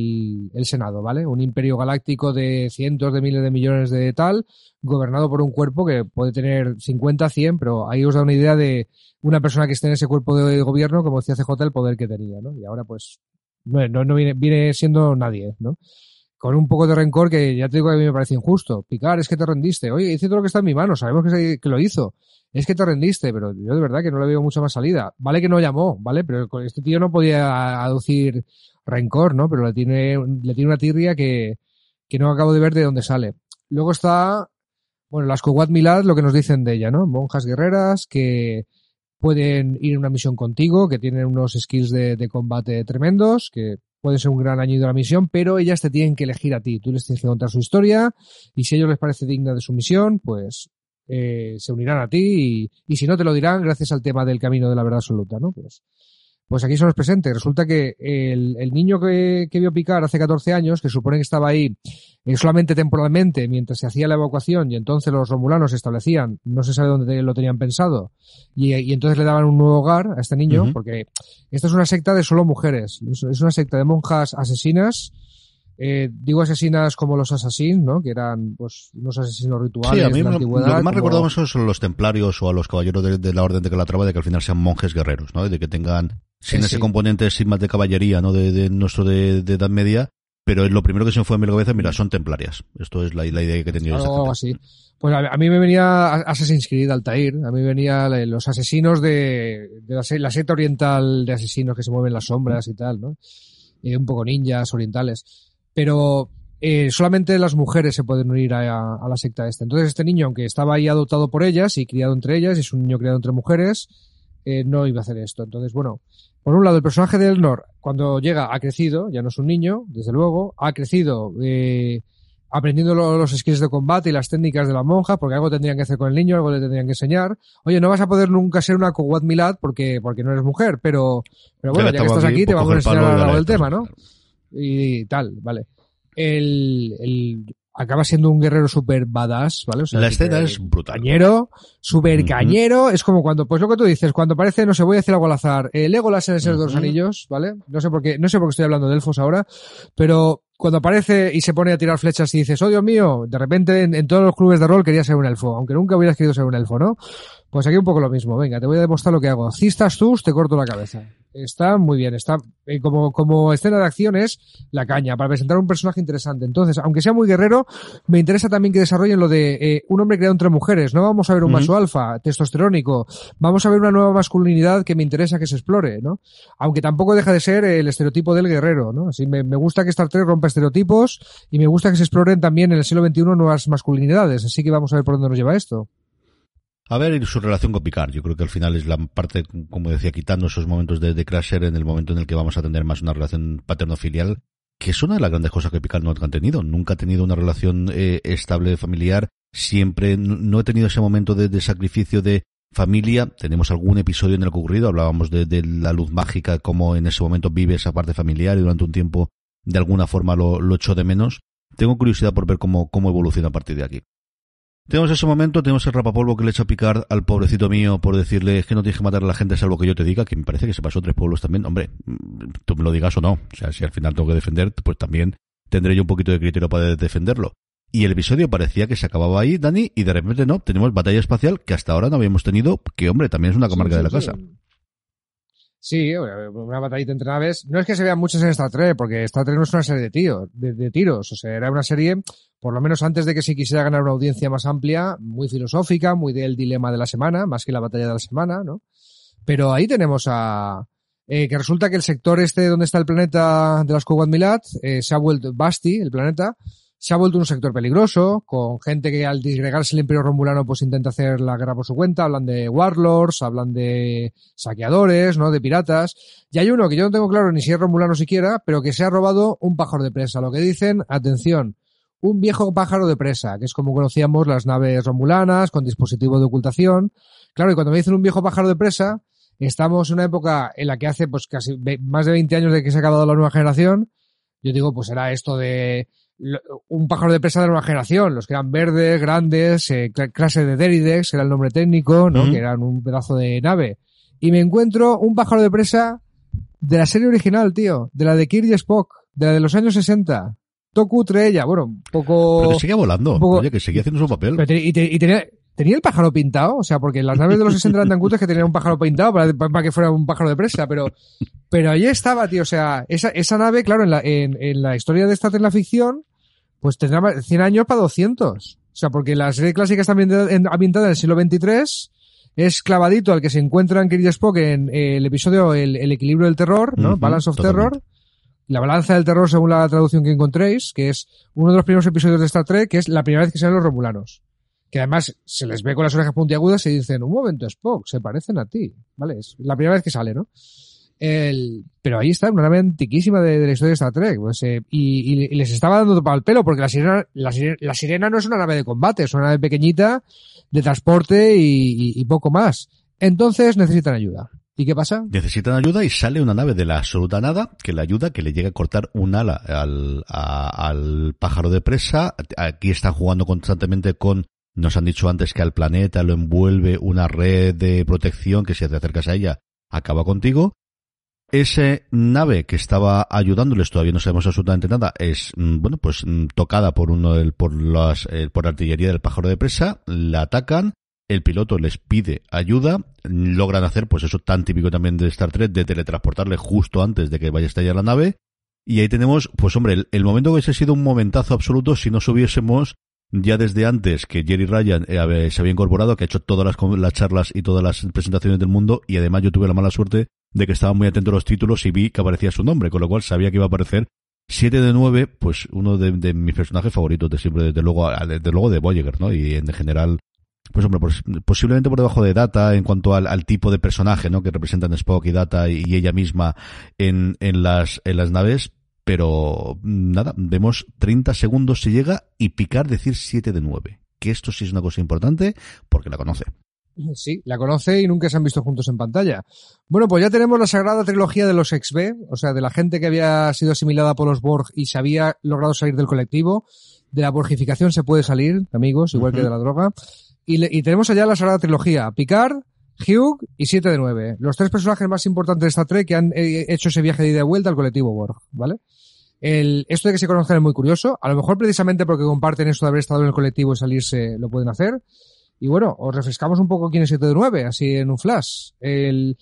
Senado, ¿vale? Un imperio galáctico de cientos de miles de millones de tal, gobernado por un cuerpo que puede tener 50, 100, pero ahí os da una idea de una persona que esté en ese cuerpo de gobierno, como decía CJ, el poder que tenía, ¿no? Y ahora, pues, no viene siendo nadie, ¿no? Con un poco de rencor que ya te digo que a mí me parece injusto. Picard, es que te rendiste. Oye, hice todo lo que está en mi mano, sabemos que lo hizo. Es que te rendiste, pero yo de verdad que no le veo mucha más salida. Vale que no llamó, ¿vale? Pero con este tío no podía aducir rencor, ¿no? Pero le tiene una tirria que no acabo de ver de dónde sale. Luego está, bueno, las Coguat Milat, lo que nos dicen de ella, ¿no? Monjas guerreras que pueden ir en una misión contigo, que tienen unos skills de combate tremendos, que pueden ser un gran añadido a la misión, pero ellas te tienen que elegir a ti. Tú les tienes que contar su historia y si a ellos les parece digna de su misión, pues se unirán a ti y si no te lo dirán gracias al tema del camino de la verdad absoluta, ¿no? Pues aquí son los presentes. Resulta que el niño que vio Picard hace 14 años, que supone que estaba ahí solamente temporalmente mientras se hacía la evacuación y entonces los romulanos se establecían, no se sabe dónde lo tenían pensado, y entonces le daban un nuevo hogar a este niño, porque esta es una secta de solo mujeres, es una secta de monjas asesinas. Digo asesinas como los asesinos, ¿no? Que eran pues unos asesinos rituales. Sí, a mí de la antigüedad, lo que más recordamos son los templarios o a los caballeros de la Orden de Calatrava, de que al final sean monjes guerreros, ¿no? De que tengan sin ese componente sin más de caballería, ¿no? De nuestro de Edad Media, pero lo primero que se me fue a mi cabeza, mira, son templarias. Esto es la idea que he tenido. Algo así. Pues a mí me venía Assassin's Creed, Altair, a mí me venía los asesinos de la secta oriental de asesinos que se mueven las sombras y tal, ¿no? Un poco ninjas orientales. Pero solamente las mujeres se pueden unir a la secta esta. Entonces este niño, aunque estaba ahí adoptado por ellas y criado entre ellas, es un niño criado entre mujeres, no iba a hacer esto. Entonces, bueno, por un lado el personaje de Elnor, cuando llega, ha crecido, ya no es un niño, desde luego, ha crecido aprendiendo los skills de combate y las técnicas de la monja, porque algo tendrían que hacer con el niño, algo le tendrían que enseñar. Oye, no vas a poder nunca ser una Coguat Milat porque no eres mujer, pero bueno, ya que estás aquí te vamos a enseñar algo del tema, ¿no? Y tal, vale. Acaba siendo un guerrero super badass, ¿vale? O sea, la escena es brutal. Cañero, super cañero, es como cuando, pues lo que tú dices, cuando parece, no sé, voy a decir algo al azar, Legolas en el Señor de los Anillos, ¿vale? No sé por qué estoy hablando de elfos ahora, pero cuando aparece y se pone a tirar flechas y dices, oh Dios mío, de repente en todos los clubes de rol quería ser un elfo, aunque nunca hubieras querido ser un elfo, ¿no? Pues aquí un poco lo mismo, venga, te voy a demostrar lo que hago. Cistas tus, te corto la cabeza. Está muy bien, está como escena de acción es la caña, para presentar un personaje interesante. Entonces, aunque sea muy guerrero, me interesa también que desarrollen lo de un hombre creado entre mujeres. No vamos a ver un macho alfa, testosterónico, vamos a ver una nueva masculinidad que me interesa que se explore, ¿no? Aunque tampoco deja de ser el estereotipo del guerrero, ¿no? Así me gusta que Star Trek rompa estereotipos y me gusta que se exploren también en el siglo XXI nuevas masculinidades. Así que vamos a ver por dónde nos lleva esto. A ver, y su relación con Picard, yo creo que al final es la parte, como decía, quitando esos momentos de Crusher, en el momento en el que vamos a tener más una relación paterno-filial, que es una de las grandes cosas que Picard no ha tenido. Nunca ha tenido una relación estable familiar, siempre no he tenido ese momento de sacrificio de familia. Tenemos algún episodio en el que ocurrido, hablábamos de la luz mágica, como en ese momento vive esa parte familiar y durante un tiempo de alguna forma lo echo de menos. Tengo curiosidad por ver cómo evoluciona a partir de aquí. Tenemos ese momento, tenemos el rapapolvo que le echa a Picard al pobrecito mío por decirle es que no tienes que matar a la gente salvo que yo te diga, que me parece que se pasó 3 pueblos también. Hombre, tú me lo digas o no. O sea, si al final tengo que defender, pues también tendré yo un poquito de criterio para defenderlo. Y el episodio parecía que se acababa ahí, Dani, y de repente no, tenemos batalla espacial que hasta ahora no habíamos tenido, que hombre, también es una comarca de la casa. Sí, una batallita entre naves. No es que se vean muchas en Star Trek, porque Star Trek no es una serie de tiros. O sea, era una serie, por lo menos antes de que se quisiera ganar una audiencia más amplia, muy filosófica, muy del dilema de la semana, más que la batalla de la semana, ¿no? Pero ahí tenemos que resulta que el sector donde está el planeta de las Kogan-Milat, se ha vuelto Basti, el planeta, se ha vuelto un sector peligroso, con gente que al disgregarse el Imperio Romulano pues intenta hacer la guerra por su cuenta, hablan de warlords, hablan de saqueadores, ¿no? De piratas. Y hay uno que yo no tengo claro ni si es romulano siquiera, pero que se ha robado un pájaro de presa. Lo que dicen, atención, un viejo pájaro de presa, que es como conocíamos las naves romulanas, con dispositivo de ocultación. Claro, y cuando me dicen un viejo pájaro de presa, estamos en una época en la que hace pues casi más de 20 años de que se ha acabado la nueva generación. Yo digo, pues era esto de un pájaro de presa de la nueva generación, los que eran verdes, grandes, clase de Deridex, era el nombre técnico, ¿no? Que eran un pedazo de nave. Y me encuentro un pájaro de presa de la serie original, tío, de la de Kirk y Spock, de la de los años 60. Toku Treya, bueno, un poco... Pero que seguía volando, oye, que seguía haciendo su papel. Pero tenía el pájaro pintado, o sea, porque las naves de los 60 eran tan cutres que tenían un pájaro pintado para que fuera un pájaro de presa, pero ahí estaba, tío, o sea, esa nave, claro, en la historia de Star Trek en la ficción, pues tendrá 100 años para 200. O sea, porque la serie clásica está ambientada en el siglo XXIII, es clavadito al que se encuentra en Kirk y Spock en el episodio El equilibrio del terror, ¿no? Balance of Terror. La balanza del terror según la traducción que encontréis, que es uno de los primeros episodios de Star Trek, que es la primera vez que salen los romulanos. Que además se les ve con las orejas puntiagudas y dicen, un momento, Spock, se parecen a ti, ¿vale? Es la primera vez que sale, ¿no? Pero ahí está, una nave antiquísima de la historia de Star Trek, pues, y les estaba dando para el pelo, porque la sirena no es una nave de combate, es una nave pequeñita de transporte y poco más. Entonces necesitan ayuda. ¿Y qué pasa? Necesitan ayuda y sale una nave de la absoluta nada que le ayuda, que le llega a cortar un ala al pájaro de presa. Aquí están jugando constantemente nos han dicho antes que al planeta lo envuelve una red de protección que si te acercas a ella acaba contigo. Ese nave que estaba ayudándoles, todavía no sabemos absolutamente nada, es, bueno, pues tocada por por artillería del pájaro de presa, la atacan, el piloto les pide ayuda, logran hacer, pues eso tan típico también de Star Trek, de teletransportarle justo antes de que vaya a estallar la nave, y ahí tenemos, pues hombre, el momento que hubiese sido un momentazo absoluto si nos hubiésemos ya desde antes que Jerry Ryan se había incorporado, que ha hecho todas las charlas y todas las presentaciones del mundo, y además yo tuve la mala suerte de que estaba muy atento a los títulos y vi que aparecía su nombre, con lo cual sabía que iba a aparecer 7 de 9, pues uno de mis personajes favoritos de siempre, desde luego de Voyager, ¿no? Y en general, pues hombre, posiblemente por debajo de Data en cuanto al tipo de personaje, ¿no? Que representan Spock y Data y ella misma en las naves. Pero nada, vemos 30 segundos si llega y Picard decir 7 de 9. Que esto sí es una cosa importante porque la conoce. Sí, la conoce y nunca se han visto juntos en pantalla. Bueno, pues ya tenemos la sagrada trilogía de los ex-B, o sea, de la gente que había sido asimilada por los Borg y se había logrado salir del colectivo. De la borgificación se puede salir, amigos, igual que de la droga. Y tenemos allá la sagrada trilogía. Picard, Hugh y 7 de 9. Los 3 personajes más importantes de esta Trek que han hecho ese viaje de ida y vuelta al colectivo Borg, ¿vale? Esto de que se conozcan es muy curioso. A lo mejor precisamente porque comparten esto de haber estado en el colectivo y salirse lo pueden hacer. Y bueno, os refrescamos un poco quién es 7 de 9, así en un flash.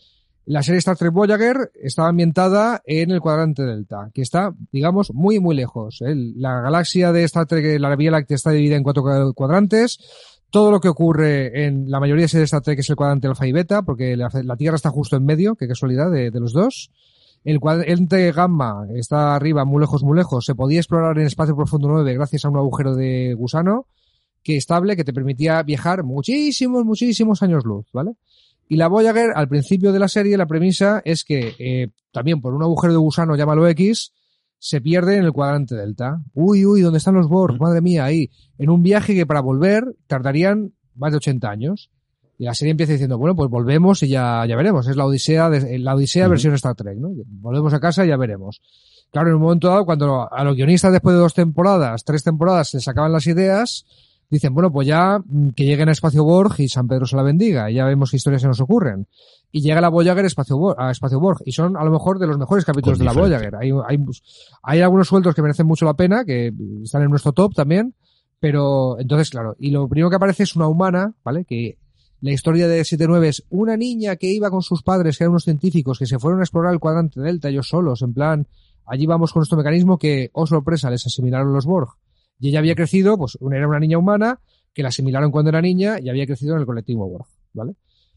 La serie Star Trek Voyager estaba ambientada en el cuadrante Delta, que está, digamos, muy, muy lejos. La galaxia de Star Trek, la Vía Láctea, está dividida en 4 cuadrantes. Todo lo que ocurre en la mayoría de series de Star Trek es el cuadrante Alfa y Beta, porque la Tierra está justo en medio, qué casualidad de los dos. El cuadrante Gamma está arriba, muy lejos. Se podía explorar en espacio profundo 9 gracias a un agujero de gusano que estable, que te permitía viajar muchísimos años luz, ¿vale? Y la Voyager, al principio de la serie, la premisa es que también por un agujero de gusano, llámalo X, se pierde en el cuadrante Delta. Uy, ¿dónde están los Borg? Madre mía, ahí. En un viaje que para volver tardarían más de 80 años. Y la serie empieza diciendo, bueno, pues volvemos y ya veremos. Es la Odisea versión Star Trek, ¿no? Volvemos a casa y ya veremos. Claro, en un momento dado, cuando a los guionistas después de 2 temporadas, 3 temporadas, les acaban las ideas, dicen, bueno, pues ya que lleguen a Espacio Borg y San Pedro se la bendiga, y ya vemos qué historias se nos ocurren. Y llega la Voyager a Espacio Borg, y son a lo mejor de los mejores capítulos de la Voyager. Hay algunos sueltos que merecen mucho la pena, que están en nuestro top también, pero entonces, claro, y lo primero que aparece es una humana, ¿vale? Que la historia de 7-9 es una niña que iba con sus padres, que eran unos científicos, que se fueron a explorar el cuadrante Delta ellos solos, en plan, allí vamos con nuestro mecanismo que, oh sorpresa, les asimilaron los Borg. Y ella había crecido, pues era una niña humana que la asimilaron cuando era niña y había crecido en el colectivo Borg, ¿vale?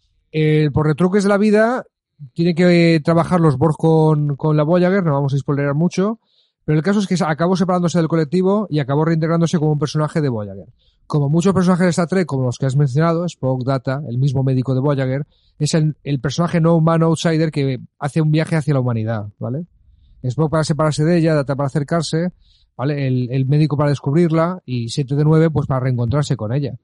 Por retruques de la vida, tiene que trabajar los Borg con la Voyager, no vamos a spoilerar mucho, pero el caso es que acabó separándose del colectivo y acabó reintegrándose como un personaje de Voyager. Como muchos personajes de Star Trek, como los que has mencionado, Spock, Data, el mismo médico de Voyager, es el personaje no humano outsider que hace un viaje hacia la humanidad, ¿vale? Spock para separarse de ella, Data para acercarse, ¿vale? El médico para descubrirla y 7-9 pues para reencontrarse con ella.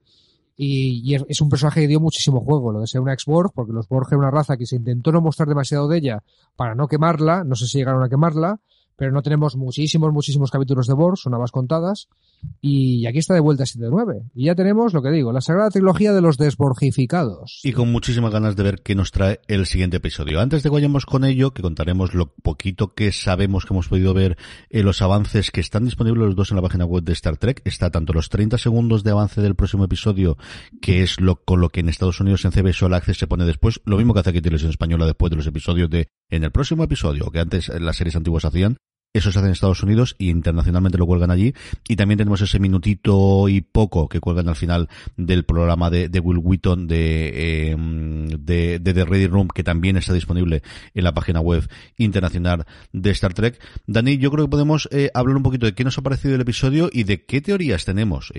Y es un personaje que dio muchísimo juego, lo de ser una ex-Borg, porque los Borg eran una raza que se intentó no mostrar demasiado de ella para no quemarla, no sé si llegaron a quemarla, pero no tenemos muchísimos capítulos de Borg, son habas contadas, y aquí está de vuelta 7-9. Y ya tenemos, lo que digo, la sagrada trilogía de los desborgificados. Y con muchísimas ganas de ver qué nos trae el siguiente episodio. Antes de que vayamos con ello, que contaremos lo poquito que sabemos que hemos podido ver en los avances que están disponibles los dos en la página web de Star Trek. Está tanto los 30 segundos de avance del próximo episodio, que es con lo que en Estados Unidos en CBS All Access se pone después, lo mismo que hace aquí Televisión Española después de los episodios en el próximo episodio, que antes las series antiguas hacían. Eso se hace en Estados Unidos y internacionalmente lo cuelgan allí. Y también tenemos ese minutito y poco que cuelgan al final del programa de Will Wheaton de The Ready Room, que también está disponible en la página web internacional de Star Trek. Dani, yo creo que podemos hablar un poquito de qué nos ha parecido el episodio y de qué teorías tenemos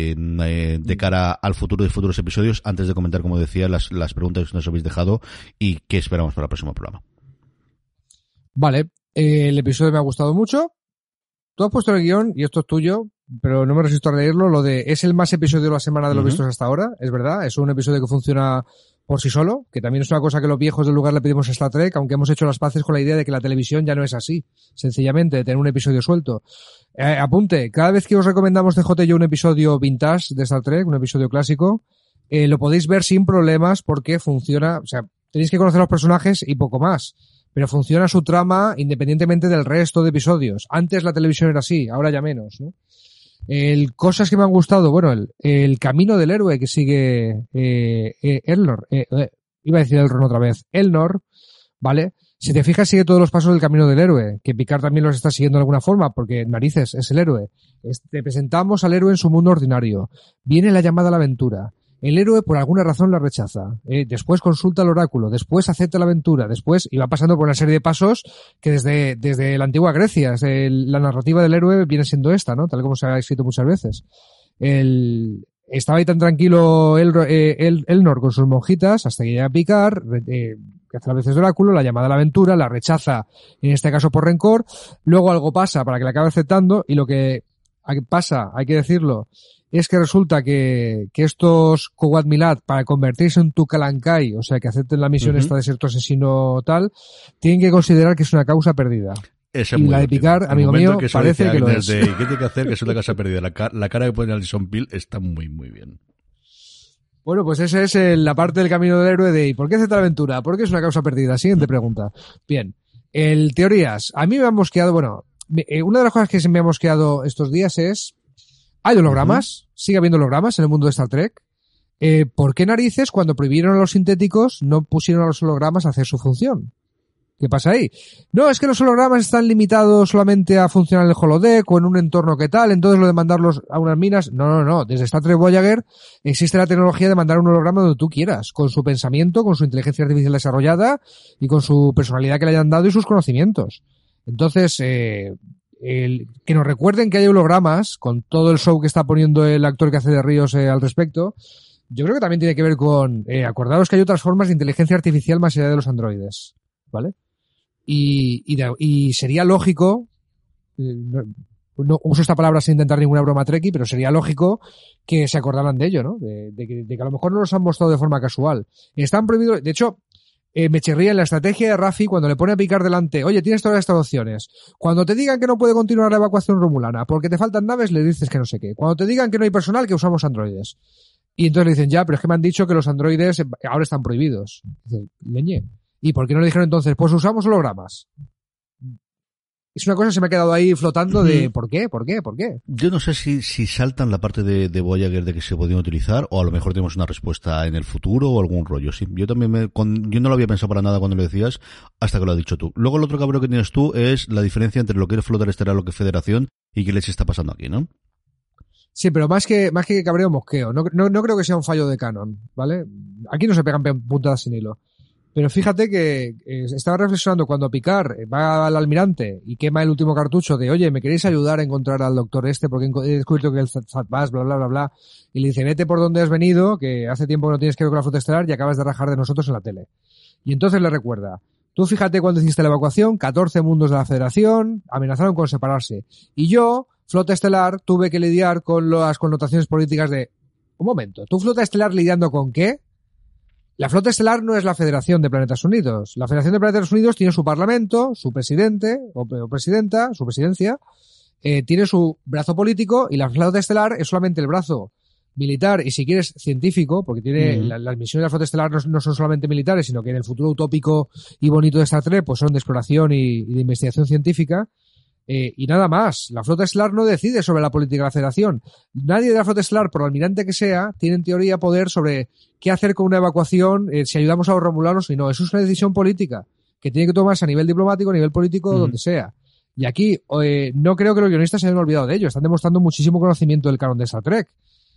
de cara al futuro de futuros episodios, antes de comentar, como decía, las preguntas que nos habéis dejado y qué esperamos para el próximo programa. Vale. El episodio me ha gustado mucho. Tú has puesto el guión, y esto es tuyo, pero no me resisto a leerlo, lo de es el más episodio de la semana de los vistos hasta ahora, es verdad, es un episodio que funciona por sí solo, que también es una cosa que los viejos del lugar le pedimos a Star Trek, aunque hemos hecho las paces con la idea de que la televisión ya no es así, sencillamente, de tener un episodio suelto. Apunte, cada vez que os recomendamos TJ y yo un episodio vintage de Star Trek, un episodio clásico, lo podéis ver sin problemas porque funciona, o sea, tenéis que conocer los personajes y poco más. Pero funciona su trama independientemente del resto de episodios. Antes la televisión era así, ahora ya menos, ¿no? Cosas que me han gustado, bueno, el camino del héroe que sigue Elnor, iba a decir Elrond otra vez, Elnor, ¿vale? Si te fijas, sigue todos los pasos del camino del héroe, que Picard también los está siguiendo de alguna forma, porque narices, es el héroe. Te presentamos al héroe en su mundo ordinario. Viene la llamada a la aventura. El héroe por alguna razón la rechaza. Después consulta al oráculo, después acepta la aventura, después y va pasando por una serie de pasos que desde la antigua Grecia, la narrativa del héroe viene siendo esta, ¿no? Tal como se ha escrito muchas veces. Estaba ahí tan tranquilo Elnor con sus monjitas hasta que llega Picard, que hace las veces de oráculo, la llamada a la aventura, la rechaza, en este caso por rencor, luego algo pasa para que la acabe aceptando y lo que pasa, hay que decirlo, es que resulta que estos Kowat Milat, para convertirse en Tucalankai, o sea, que acepten la misión esta de ser tu asesino tal, tienen que considerar que es una causa perdida. Esa y la de Picard, amigo mío, que parece que lo es. ¿Qué tiene que hacer? Que es una causa perdida. La cara que pone Alison Peel está muy, muy bien. Bueno, pues esa es la parte del camino del héroe de ¿y por qué acepta la aventura? ¿Por qué es una causa perdida? Siguiente pregunta. Bien. Teorías. A mí me han mosqueado, bueno, una de las cosas que se me ha mosqueado estos días es ¿hay hologramas? ¿Sigue habiendo hologramas en el mundo de Star Trek? ¿por qué narices cuando prohibieron a los sintéticos no pusieron a los hologramas a hacer su función? ¿Qué pasa ahí? No, es que los hologramas están limitados solamente a funcionar en el holodeck o en un entorno que tal, entonces lo de mandarlos a unas minas. No. Desde Star Trek Voyager existe la tecnología de mandar un holograma donde tú quieras, con su pensamiento, con su inteligencia artificial desarrollada y con su personalidad que le hayan dado y sus conocimientos. Entonces, que nos recuerden que hay hologramas, con todo el show que está poniendo el actor que hace de Ríos al respecto, yo creo que también tiene que ver con, acordaros que hay otras formas de inteligencia artificial más allá de los androides, ¿vale? Y sería lógico, no uso esta palabra sin intentar ninguna broma treki, pero sería lógico que se acordaran de ello, ¿no? De que a lo mejor no los han mostrado de forma casual. Están prohibidos, de hecho, me chirría en la estrategia de Raffi cuando le pone a picar delante, oye, tienes todas estas opciones. Cuando te digan que no puede continuar la evacuación romulana porque te faltan naves, le dices que no sé qué. Cuando te digan que no hay personal, que usamos androides. Y entonces le dicen, ya, pero es que me han dicho que los androides ahora están prohibidos. Dice, leñe. ¿Y por qué no le dijeron entonces, pues usamos hologramas? Es una cosa que se me ha quedado ahí flotando de ¿por qué? Yo no sé si saltan la parte de Voyager de que se podían utilizar, o a lo mejor tenemos una respuesta en el futuro o algún rollo. Sí, yo también yo no lo había pensado para nada cuando lo decías, hasta que lo has dicho tú. Luego el otro cabrón que tienes tú es la diferencia entre lo que es flota estelar, lo que es Federación, y qué les está pasando aquí, ¿no? Sí, pero más que cabreo, mosqueo. No creo que sea un fallo de canon, ¿vale? Aquí no se pegan puntadas sin hilo. Pero fíjate que estaba reflexionando cuando Picard va al almirante y quema el último cartucho de, oye, ¿me queréis ayudar a encontrar al doctor este? Porque he descubierto que el Zat-Bas, bla, bla, bla, bla. Y le dice, vete por donde has venido, que hace tiempo que no tienes que ver con la flota estelar y acabas de rajar de nosotros en la tele. Y entonces le recuerda, tú fíjate cuando hiciste la evacuación, 14 mundos de la Federación amenazaron con separarse. Y yo, flota estelar, tuve que lidiar con las connotaciones políticas de, un momento, ¿tú flota estelar lidiando con qué? La flota estelar no es la Federación de Planetas Unidos. La Federación de Planetas Unidos tiene su parlamento, su presidente o presidenta, su presidencia, tiene su brazo político y la flota estelar es solamente el brazo militar y si quieres científico, porque tiene las misiones de la flota estelar no son solamente militares, sino que en el futuro utópico y bonito de Star Trek pues son de exploración y de investigación científica. Y nada más, la flota estelar no decide sobre la política de la Federación. Nadie de la flota estelar, por almirante que sea, tiene en teoría poder sobre qué hacer con una evacuación, si ayudamos a los romulanos y no. Eso es una decisión política que tiene que tomarse a nivel diplomático, a nivel político, donde sea. Y aquí no creo que los guionistas se hayan olvidado de ello. Están demostrando muchísimo conocimiento del canon de Star Trek.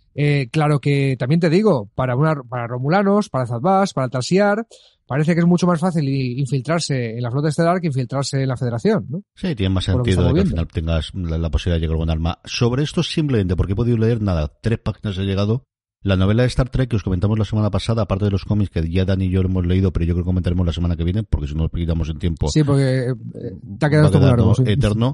Claro que también te digo, para romulanos, para Zat-Bas, para Talsiar, parece que es mucho más fácil infiltrarse en la flota estelar que infiltrarse en la Federación, ¿no? Sí, tiene más sentido de que al final tengas la posibilidad de llegar con un arma. Sobre esto simplemente, porque he podido leer nada, 3 páginas he llegado. La novela de Star Trek que os comentamos la semana pasada, aparte de los cómics que ya Dani y yo hemos leído, pero yo creo que comentaremos la semana que viene, porque si no nos quitamos en tiempo. Sí, porque te ha quedado esto muy largo. Sí. Eterno.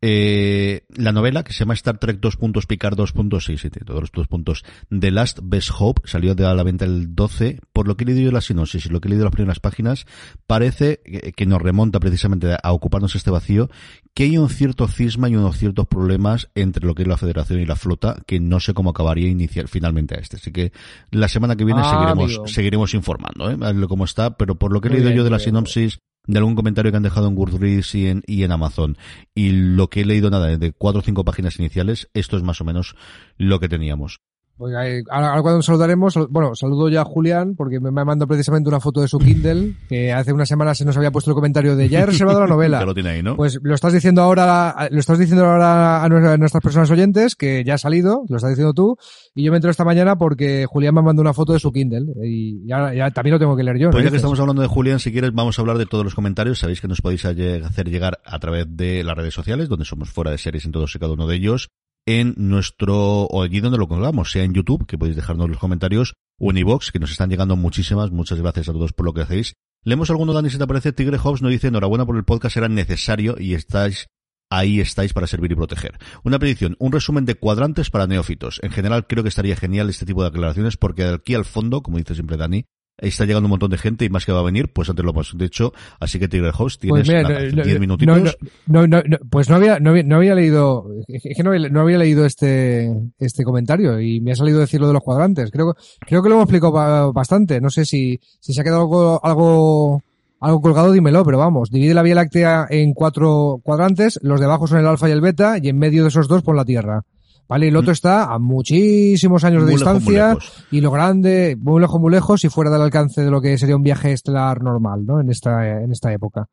La novela que se llama Star Trek Picard 2.6, sí, todos los 2 puntos. The Last Best Hope salió a la venta el 12. Por lo que he leído la sinopsis y lo que he leído las primeras páginas, parece que nos remonta precisamente a ocuparnos este vacío, que hay un cierto cisma y unos ciertos problemas entre lo que es la Federación y la flota, que no sé cómo acabaría finalmente a este. Así que la semana que viene seguiremos informando, cómo está, pero por lo que he leído yo de la sinopsis, de algún comentario que han dejado en Goodreads y en Amazon, y lo que he leído de 4 o 5 páginas iniciales, esto es más o menos lo que teníamos. Pues ahora cuando saludaremos, bueno, saludo ya a Julián, porque me mandó precisamente una foto de su Kindle, que hace una semana se nos había puesto el comentario de ya he reservado la novela. Ya lo tiene ahí, ¿no? Pues lo estás diciendo ahora a nuestras personas oyentes, que ya ha salido, lo estás diciendo tú, y yo me entero esta mañana porque Julián me mandó una foto de su Kindle, y ya también lo tengo que leer yo. Pues ya que estamos hablando de Julián, si quieres vamos a hablar de todos los comentarios. Sabéis que nos podéis hacer llegar a través de las redes sociales, donde somos Fuera de Series en todos y cada uno de ellos, en nuestro, o allí donde lo colgamos, sea en YouTube, que podéis dejarnos los comentarios, o en iVoox, que nos están llegando muchísimas. Muchas gracias a todos por lo que hacéis. Leemos alguno, Dani, si te parece. Tigre Hobbs nos dice, enhorabuena por el podcast, era necesario y estáis para servir y proteger. Una predicción, un resumen de cuadrantes para neófitos. En general creo que estaría genial este tipo de aclaraciones, porque de aquí al fondo, como dice siempre Dani, está llegando un montón de gente y más que va a venir, pues antes lo hemos dicho. Así que Tigre Host, tienes 10 minutitos. Pues no había leído, es que no había leído este comentario y me ha salido decir lo de los cuadrantes. Creo que lo hemos explicado bastante. No sé si se ha quedado algo colgado, dímelo, pero vamos, divide la Vía Láctea en 4 cuadrantes, los de abajo son el alfa y el beta y en medio de esos 2 pon la Tierra. ¿vale? Y el otro está a muchísimos años de Muy lejos, muy distancia lejos. y lo grande, muy lejos y fuera del alcance de lo que sería un viaje estelar normal, ¿no? En esta época.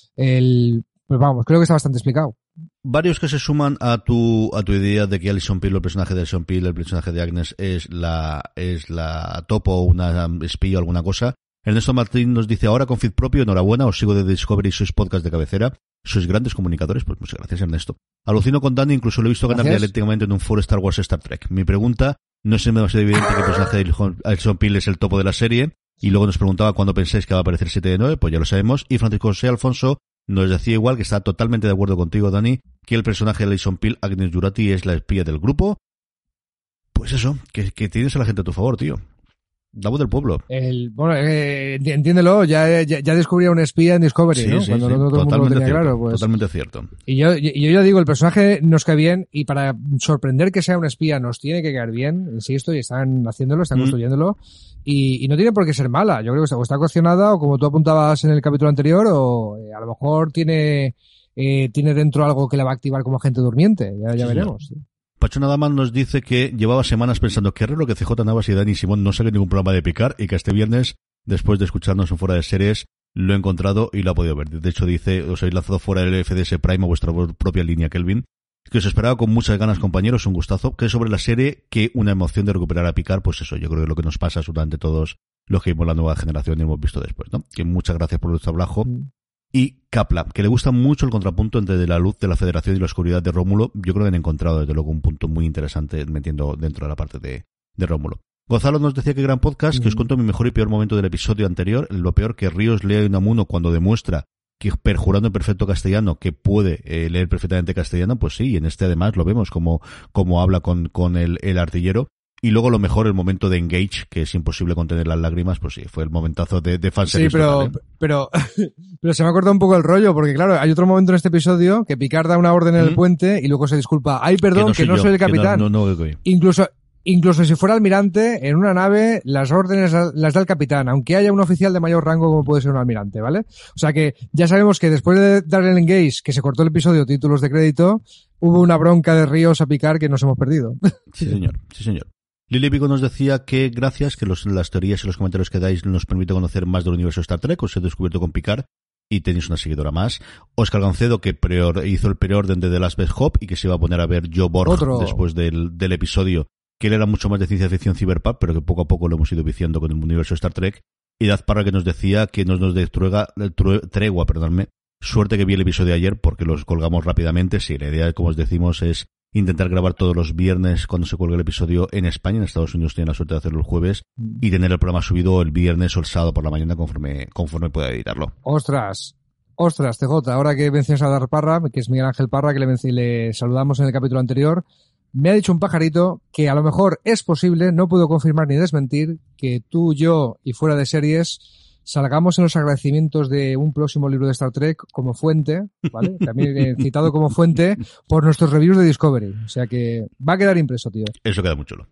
Pues vamos, creo que está bastante explicado. Varios que se suman a tu idea de que Alison Peel, el personaje de Alison Peel, el personaje de Agnes, es la topo o una espía o alguna cosa. Ernesto Martín nos dice, ahora con feed propio, enhorabuena, os sigo de Discovery, sois podcast de cabecera, sois grandes comunicadores, pues muchas gracias Ernesto. Alucino con Dani, incluso lo he visto ganar dialécticamente en un foro Star Wars Star Trek. Mi pregunta, no es demasiado evidente que el personaje de Alison Peel es el topo de la serie, y luego nos preguntaba cuándo pensáis que va a aparecer 7 de 9, pues ya lo sabemos, y Francisco José Alfonso nos decía igual que está totalmente de acuerdo contigo, Dani, que el personaje de Alison Peel, Agnes Jurati, es la espía del grupo. Pues eso, que tienes a la gente a tu favor, tío. La voz del pueblo. Bueno, entiéndelo, ya descubría un espía en Discovery, sí, ¿no? Sí, Cuando sí, no todo el mundo lo tenía cierto, claro, pues. Totalmente cierto. Y yo ya digo, el personaje nos cae bien y para sorprender que sea un espía nos tiene que caer bien, insisto, y están haciéndolo, están construyéndolo. Y no tiene por qué ser mala. Yo creo que o está cuestionada o como tú apuntabas en el capítulo anterior o a lo mejor tiene dentro algo que la va a activar como agente durmiente. Ya veremos. Sí. Pacho Nadaman nos dice que llevaba semanas pensando qué raro que CJ Navas y Dani Simón no saquen ningún programa de Picard y que este viernes, después de escucharnos en Fuera de Series, lo he encontrado y lo ha podido ver. De hecho dice, os habéis lanzado fuera del FDS Prime a vuestra propia línea, Kelvin, que os esperaba con muchas ganas, compañeros, un gustazo, que es sobre la serie, que una emoción de recuperar a Picard, pues eso, yo creo que es lo que nos pasa absolutamente todos los que vimos la nueva generación y hemos visto después, ¿no? Que muchas gracias por vuestro trabajo. Y Kapla, que le gusta mucho el contrapunto entre la luz de la Federación y la oscuridad de Rómulo. Yo creo que han encontrado desde luego un punto muy interesante metiendo dentro de la parte de Rómulo. Gonzalo nos decía que gran podcast, que os cuento mi mejor y peor momento del episodio anterior. Lo peor, que Ríos lea Unamuno cuando demuestra que perjurando en perfecto castellano que puede leer perfectamente castellano, pues sí, y en este además lo vemos como habla con el artillero. Y luego lo mejor, el momento de Engage, que es imposible contener las lágrimas, pues sí, fue el momentazo de fanservice. Sí, pero se me ha cortado un poco el rollo, porque claro, hay otro momento en este episodio que Picard da una orden en el puente y luego se disculpa. Ay, perdón, que no soy el capitán. Incluso si fuera almirante, en una nave, las órdenes las da el capitán, aunque haya un oficial de mayor rango como puede ser un almirante, ¿vale? O sea que ya sabemos que después de darle el Engage, que se cortó el episodio títulos de crédito, hubo una bronca de Ríos a Picard que nos hemos perdido. Sí, señor. Sí, señor. Lili Vigo nos decía que gracias, que las teorías y los comentarios que dais nos permite conocer más del universo Star Trek, os he descubierto con Picard y tenéis una seguidora más. Oscar Gancedo, que hizo el preorden de The Last Best Hope y que se iba a poner a ver Joe Borg después del episodio, que él era mucho más de ciencia ficción cyberpunk, pero que poco a poco lo hemos ido viciando con el universo Star Trek. Y Daz Parra, que nos decía que nos tregua, perdónme. Suerte que vi el episodio de ayer porque los colgamos rápidamente. Sí, la idea, como os decimos, es intentar grabar todos los viernes cuando se cuelga el episodio en España. En Estados Unidos tienen la suerte de hacerlo el jueves y tener el programa subido el viernes o el sábado por la mañana conforme pueda editarlo. Ostras, TJ, ahora que mencionas a Dar Parra, que es Miguel Ángel Parra, que le saludamos en el capítulo anterior, me ha dicho un pajarito que a lo mejor es posible, no puedo confirmar ni desmentir, que tú, yo y Fuera de Series salgamos en los agradecimientos de un próximo libro de Star Trek como fuente, ¿vale? También citado como fuente por nuestros reviews de Discovery. O sea que va a quedar impreso, tío. Eso queda muy chulo.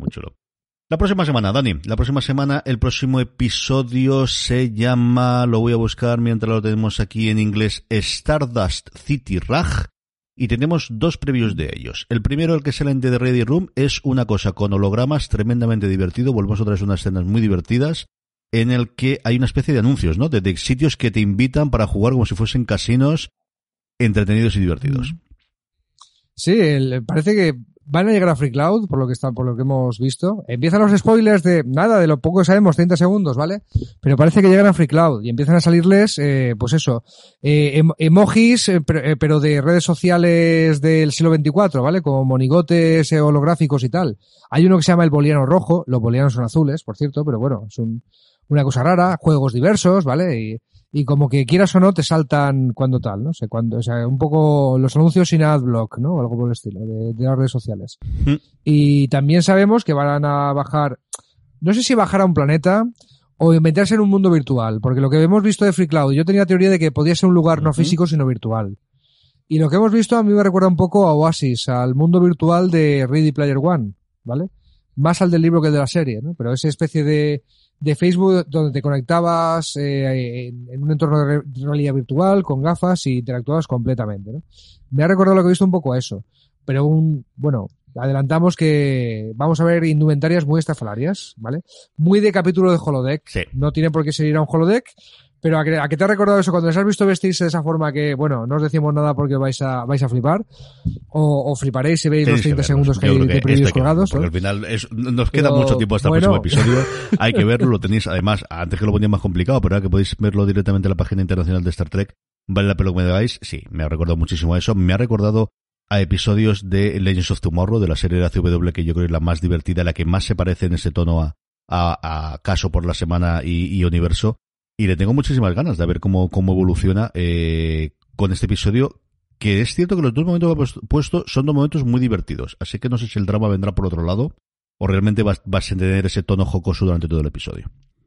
La próxima semana, Dani, el próximo episodio se llama, lo voy a buscar mientras lo tenemos aquí en inglés, Stardust City Rag, y tenemos dos previews de ellos. El primero, el que sale en The Ready Room, es una cosa con hologramas tremendamente divertido, volvemos otra vez a unas escenas muy divertidas, en el que hay una especie de anuncios, ¿no? De sitios que te invitan para jugar como si fuesen casinos entretenidos y divertidos. Sí, parece que van a llegar a Free Cloud, por lo que hemos visto. Empiezan los spoilers de lo poco que sabemos, 30 segundos, ¿vale? Pero parece que llegan a Free Cloud y empiezan a salirles, pues eso, emojis, pero de redes sociales del siglo XXIV, ¿vale? Como monigotes holográficos y tal. Hay uno que se llama el boliano rojo, los bolianos son azules, por cierto, pero bueno, es una cosa rara, juegos diversos, ¿vale? Y como que quieras o no te saltan cuando tal, ¿no? O sea, un poco los anuncios sin adblock, ¿no? O algo por el estilo, de las redes sociales. Y también sabemos que van a bajar, no sé si bajar a un planeta o meterse en un mundo virtual, porque lo que hemos visto de Free Cloud, yo tenía teoría de que podía ser un lugar no físico sino virtual. Y lo que hemos visto a mí me recuerda un poco a Oasis, al mundo virtual de Ready Player One, ¿vale? Más al del libro que el de la serie, ¿no? Pero esa especie de Facebook donde te conectabas en un entorno de realidad virtual con gafas y interactuabas completamente, ¿no? Me ha recordado lo que he visto un poco a eso. Pero adelantamos que vamos a ver indumentarias muy estafalarias, ¿vale? Muy de capítulo de holodeck. Sí. No tiene por qué seguir a un holodeck, pero ¿a qué te ha recordado eso? Cuando les has visto vestirse de esa forma que, bueno, no os decimos nada porque vais a flipar, o fliparéis si veis los 30 segundos que hay de previews colgados. Porque al final nos queda mucho tiempo hasta el próximo episodio. Hay que verlo, lo tenéis, además, antes que lo ponía más complicado, pero ahora que podéis verlo directamente en la página internacional de Star Trek, vale la pena que me digáis. Sí, me ha recordado muchísimo a eso. Me ha recordado a episodios de Legends of Tomorrow, de la serie de la CW, que yo creo que es la más divertida, la que más se parece en ese tono a Caso por la Semana y Universo. Y le tengo muchísimas ganas de ver cómo evoluciona con este episodio, que es cierto que los dos momentos que he puesto son dos momentos muy divertidos. Así que no sé si el drama vendrá por otro lado o realmente vas a tener ese tono jocoso durante todo el episodio.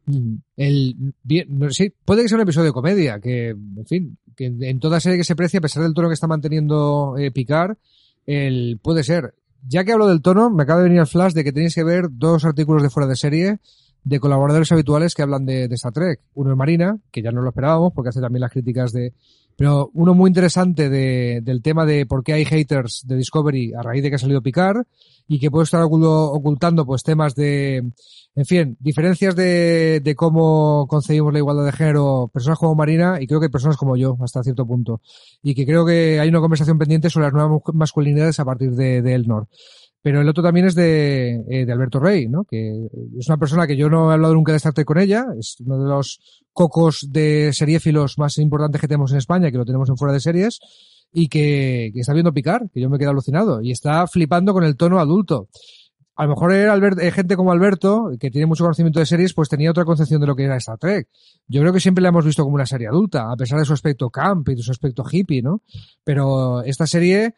Sí, puede que sea un episodio de comedia, que, en fin, que en toda serie que se precie, a pesar del tono que está manteniendo Picard, puede ser. Ya que hablo del tono, me acaba de venir el flash de que tenéis que ver 2 artículos de fuera de serie de colaboradores habituales que hablan de Star Trek. Uno es Marina, que ya no lo esperábamos porque hace también las críticas pero uno muy interesante del tema de por qué hay haters de Discovery a raíz de que ha salido Picard y que puede estar ocultando pues temas de, en fin, diferencias de cómo concebimos la igualdad de género, personas como Marina y creo que personas como yo hasta cierto punto. Y que creo que hay una conversación pendiente sobre las nuevas masculinidades a partir de Elnor. Pero el otro también es de Alberto Rey, ¿no? Que es una persona que yo no he hablado nunca de Star Trek con ella, es uno de los cocos de seriéfilos más importantes que tenemos en España, que lo tenemos en fuera de series, y que está viendo Picard, que yo me quedo alucinado, y está flipando con el tono adulto. A lo mejor gente como Alberto, que tiene mucho conocimiento de series, pues tenía otra concepción de lo que era Star Trek. Yo creo que siempre la hemos visto como una serie adulta, a pesar de su aspecto camp y de su aspecto hippie, ¿no? Pero esta serie,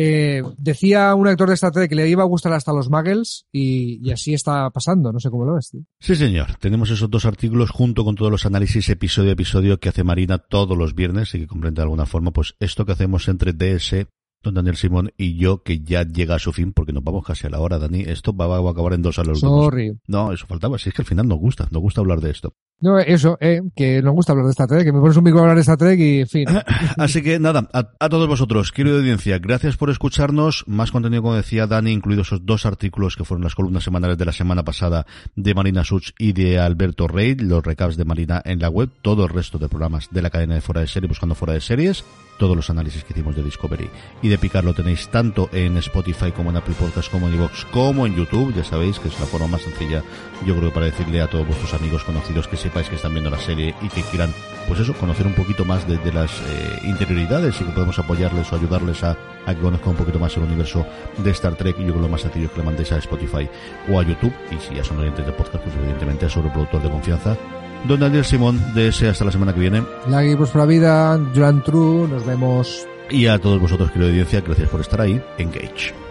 decía un actor de Star Trek que le iba a gustar hasta los Muggles y así está pasando, no sé cómo lo ves, tío. Sí, señor. Tenemos esos 2 artículos junto con todos los análisis episodio a episodio que hace Marina todos los viernes y que comprende de alguna forma pues esto que hacemos entre DS, don Daniel Simón y yo, que ya llega a su fin porque nos vamos casi a la hora, Dani. Esto va a acabar en 2 a los últimos. Sorry. No, eso faltaba. Si es que al final nos gusta hablar de esto. No, eso, que nos gusta hablar de Star Trek, que me pones un micro a hablar de Star Trek y en fin. Así que nada, a todos vosotros, querido audiencia, gracias por escucharnos. Más contenido, como decía Dani, incluidos esos 2 artículos que fueron las columnas semanales de la semana pasada de Marina Such y de Alberto Rey, los recaps de Marina en la web, todo el resto de programas de la cadena de Fuera de Serie, buscando Fuera de Series, todos los análisis que hicimos de Discovery y de Picard lo tenéis tanto en Spotify como en Apple Podcasts, como en iVoox, como en YouTube. Ya sabéis que es la forma más sencilla, yo creo, para decirle a todos vuestros amigos conocidos que sepáis que están viendo la serie y que quieran, pues eso, conocer un poquito más de las interioridades y que podemos apoyarles o ayudarles a que conozcan un poquito más el universo de Star Trek. Y yo creo que lo más sencillo es que le mandéis a Spotify o a YouTube, y si ya son oyentes de podcast, pues evidentemente a su reproductor de confianza. Don Daniel Simón, de ese hasta la semana que viene. Lagui, pues por la vida, Joan True, nos vemos. Y a todos vosotros, querida audiencia, gracias por estar ahí. Engage.